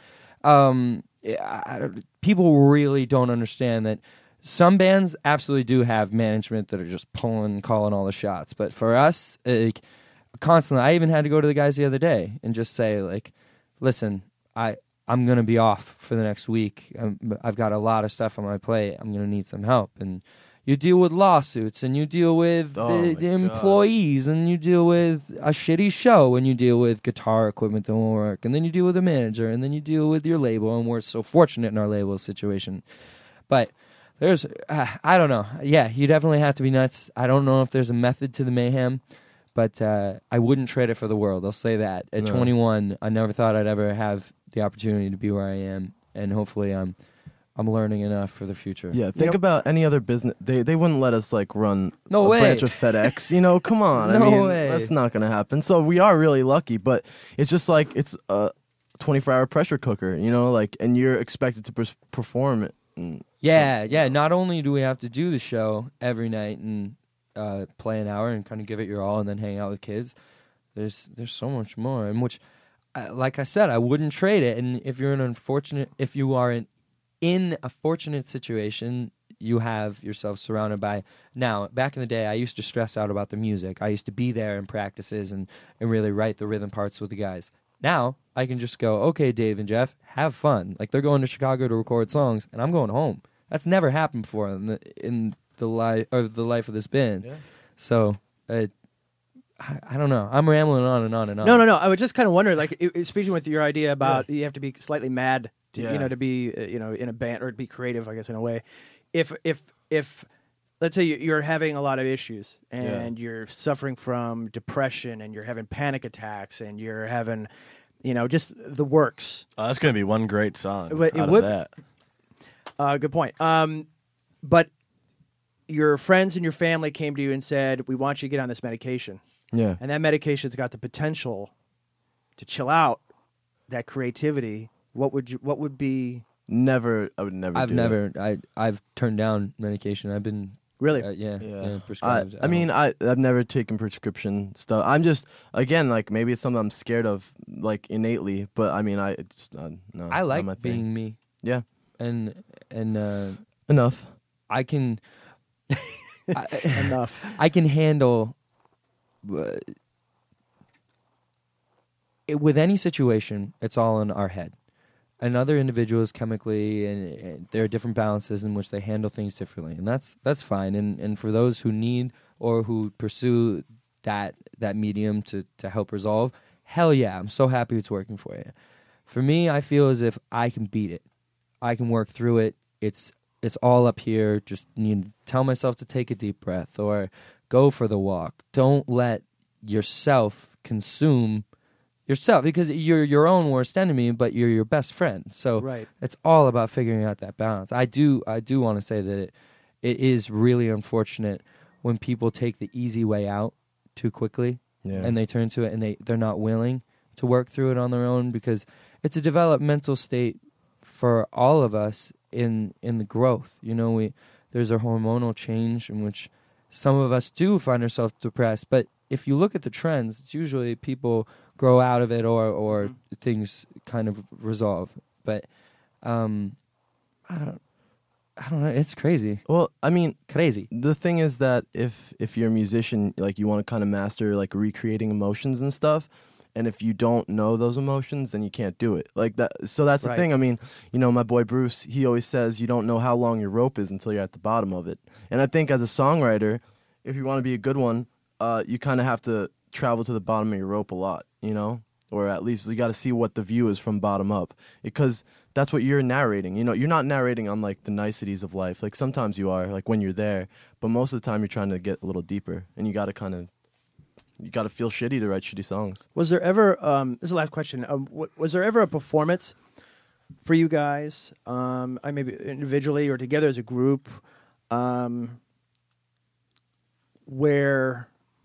Um, I, I don't- people really don't understand that some bands absolutely do have management that are just pulling, calling all the shots. But for us, like constantly, I even had to go to the guys the other day and just say, like, listen, I I'm gonna be off for the next week. Um, I've got a lot of stuff on my plate. I'm gonna need some help. And you deal with lawsuits, and you deal with Oh the, my the God. employees, and you deal with a shitty show, and you deal with guitar equipment that won't work, and then you deal with a manager, and then you deal with your label. And we're so fortunate in our label situation, but there's uh, I don't know. Yeah, you definitely have to be nuts. I don't know if there's a method to the mayhem, but uh, I wouldn't trade it for the world. I'll say that. At No. twenty-one, I never thought I'd ever have the opportunity to be where I am, and hopefully I'm I'm learning enough for the future. Yeah, think know- about any other business. They they wouldn't let us like run No a way. branch of FedEx. You know, come on. I No mean, way. that's not gonna happen. So we are really lucky, but it's just like it's a twenty-four hour pressure cooker. You know, like and you're expected to pers- perform it. And Yeah, yeah. Not only do we have to do the show every night and uh, play an hour and kind of give it your all, and then hang out with kids. There's there's so much more, and which, uh, like I said, I wouldn't trade it. And if you're an unfortunate, if you are in in a fortunate situation, you have yourself surrounded by. Now, back in the day, I used to stress out about the music. I used to be there in practices and and really write the rhythm parts with the guys. Now I can just go, okay, Dave and Jeff, have fun. Like they're going to Chicago to record songs, and I'm going home. That's never happened before in the in the life or the life of this band. Yeah. So uh, I, I don't know. I'm rambling on and on and on. No, no, no. I was just kind of wondering, like, it, it- speaking with your idea about you have to be slightly mad, to, Yeah. you know, to be, uh, you know, in a band or to be creative, I guess, in a way. If, if, if, let's say you- you're having a lot of issues and you're suffering from depression and you're having panic attacks and you're having, you know, just the works. Oh, that's gonna be one great song. But it out would- of that. Uh, good point. Um, but your friends and your family came to you and said, "We want you to get on this medication." Yeah. And that medication's got the potential to chill out that creativity. What would you? What would be Never. I would never. I've do never. It. I I've turned down medication. I've been really? uh, yeah, Yeah. yeah, I, prescribed. I mean, I I've never taken prescription stuff. I'm just again like maybe it's something I'm scared of like innately. But I mean, I it's not no. I not like my thing. being me, Yeah. and and uh, Enough. I can. I, Enough. I can handle. Uh, it, with any situation, it's all in our head. And other individuals chemically, and, and there are different balances in which they handle things differently, and that's that's fine. And and for those who need or who pursue that that medium to to help resolve, hell yeah, I'm so happy it's working for you. For me, I feel as if I can beat it. I can work through it. It's it's all up here. Just need to tell myself to take a deep breath or go for the walk. Don't let yourself consume yourself, because you're your own worst enemy, but you're your best friend. So Right. it's all about figuring out that balance. I do I do want to say that it, it is really unfortunate when people take the easy way out too quickly Yeah. and they turn to it and they, they're not willing to work through it on their own, because it's a developmental state for all of us in in the growth. You know, we there's a hormonal change in which some of us do find ourselves depressed, but if you look at the trends, it's usually people grow out of it or or Mm-hmm. things kind of resolve. But um, I don't, I don't know. It's crazy, Well, I mean, crazy. the thing is that if if you're a musician, like you want to kind of master like recreating emotions and stuff, and if you don't know those emotions, then you can't do it. Like that. So that's the Right. thing. I mean, you know, my boy Bruce, he always says you don't know how long your rope is until you're at the bottom of it. And I think as a songwriter, if you want to be a good one, uh, you kind of have to travel to the bottom of your rope a lot, you know, or at least you got to see what the view is from bottom up, because that's what you're narrating. You know, you're not narrating on like the niceties of life. Like sometimes you are, like when you're there, but most of the time you're trying to get a little deeper, and you got to kind of, you got to feel shitty to write shitty songs. Was there ever? Um, this is the last question. Um, w- was there ever a performance for you guys? Um, I maybe individually or together as a group, um, where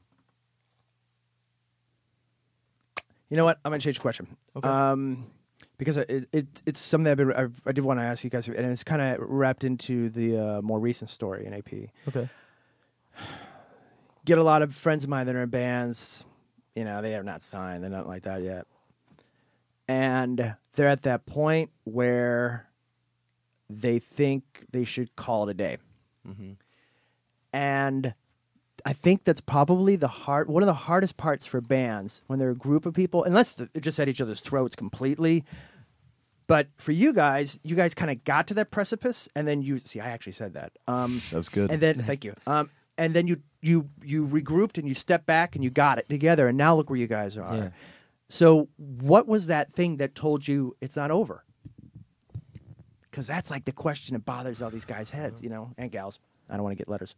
you know what? I'm gonna change the question. Okay. Um, because it, it it's something I've been, I've, I did want to ask you guys, and it's kind of wrapped into the uh, more recent story in A P. Okay. Get a lot of friends of mine that are in bands. You know, they are not signed. They're not like that yet. And they're at that point where they think they should call it a day. Mm-hmm. And I think that's probably the hard one of the hardest parts for bands when they're a group of people, unless they're just at each other's throats completely. But for you guys, you guys kind of got to that precipice, and then you see. I actually said that. Um, That was good. and then thank you. Um, and then you you you regrouped and you stepped back and you got it together, and now look where you guys are. Yeah. So what was that thing that told you it's not over? Because that's like the question that bothers all these guys' heads, you know, and gals. I don't want to get letters.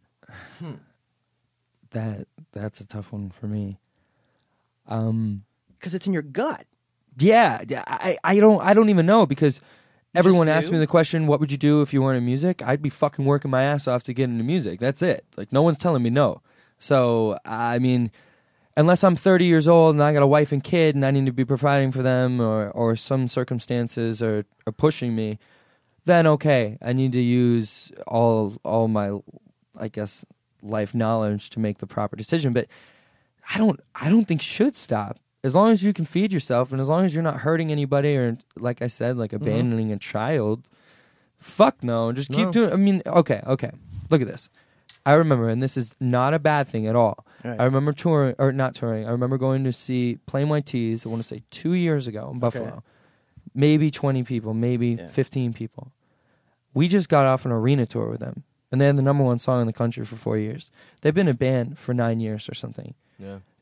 That that's a tough one for me. Um, Because it's in your gut. yeah, yeah, I I don't I don't even know, because everyone just asks me knew? the question, what would you do if you weren't in music? I'd be fucking working my ass off to get into music. That's it. Like, no one's telling me no. So, I mean, unless I'm thirty years old and I got a wife and kid and I need to be providing for them, or, or some circumstances are, are pushing me, then okay, I need to use all all my, I guess, life knowledge to make the proper decision. But I don't I don't think you should stop. As long as you can feed yourself, and as long as you're not hurting anybody, or, like I said, like abandoning a child, fuck no. Just keep No. doing. I mean, okay, okay. Look at this. I remember, and this is not a bad thing at all. Right. I remember touring, or not touring. I remember going to see Plain White Tees. I want to say two years ago in Buffalo. Okay. Maybe twenty people, maybe Yeah. fifteen people. We just got off an arena tour with them, and they had the number one song in the country for four years. They've been a band for nine years or something. Yeah.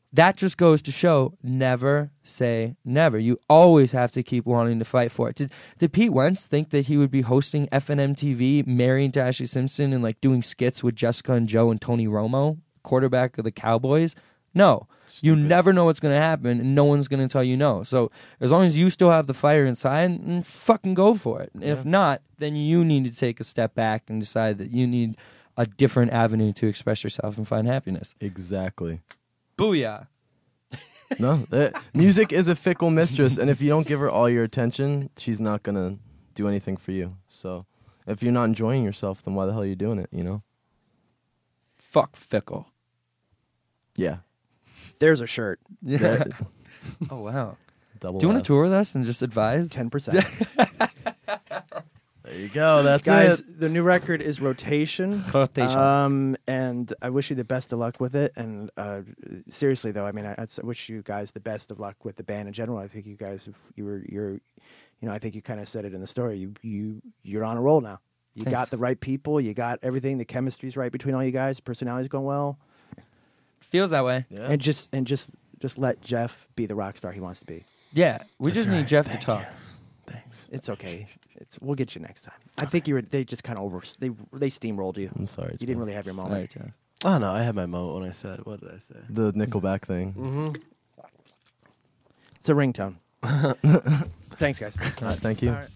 that just goes to show never say never. You always have to keep wanting to fight for it. Did, did Pete Wentz think that he would be hosting F N M T V, marrying to Ashley Simpson, and like doing skits with Jessica and Joe and Tony Romo, quarterback of the Cowboys? No. Stupid. You never know what's going to happen, and no one's going to tell you no. So as long as you still have the fire inside, mm, fucking go for it. And Yeah. if not, then you need to take a step back and decide that you need a different avenue to express yourself and find happiness. Exactly. Booyah. No, that, music is a fickle mistress, and if you don't give her all your attention, she's not gonna do anything for you. So, if you're not enjoying yourself, then why the hell are you doing it? You know? Fuck fickle. Yeah. There's a shirt. Yeah. Oh, wow. Double. Do you want F. to tour with us and just advise? ten percent. There you go. That's Guys, it. the new record is Rotation. Rotation. Um, and I wish you the best of luck with it. And uh, seriously, though, I mean, I, I wish you guys the best of luck with the band in general. I think you guys, have, you were, you're, you know, I think you kind of said it in the story. You, you, you're on a roll now. You Thanks. got the right people. You got everything. The chemistry's right between all you guys. Personality's going well. Feels that way. Yeah. And just, and just, just let Jeff be the rock star he wants to be. Yeah. We just need right. Jeff to Thank talk. you. Thanks. It's okay. It's we'll get you next time. I think you were. They just kind of over. They they steamrolled you. I'm sorry. You didn't really have your moment. All right, Jeff. Oh no, I had my moment when I said, what did I say? The Nickelback thing. Mm-hmm. It's a ringtone. Thanks, guys. All right, thank you. All right.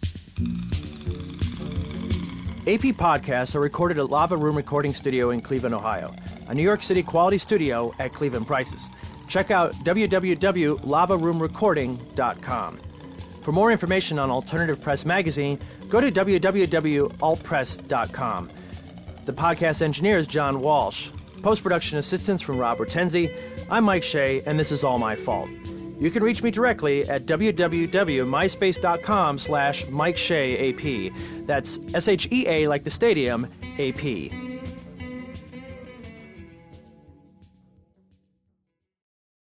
A P podcasts are recorded at Lava Room Recording Studio in Cleveland, Ohio, a New York City quality studio at Cleveland prices. Check out w w w dot lava room recording dot com. For more information on Alternative Press Magazine, go to w w w dot alt press dot com. The podcast engineer is John Walsh. Post-production assistance from Rob Hortensi. I'm Mike Shea, and this is all my fault. You can reach me directly at w w w dot myspace dot com slash Mike Shea A P. That's S H E A like the stadium, A P.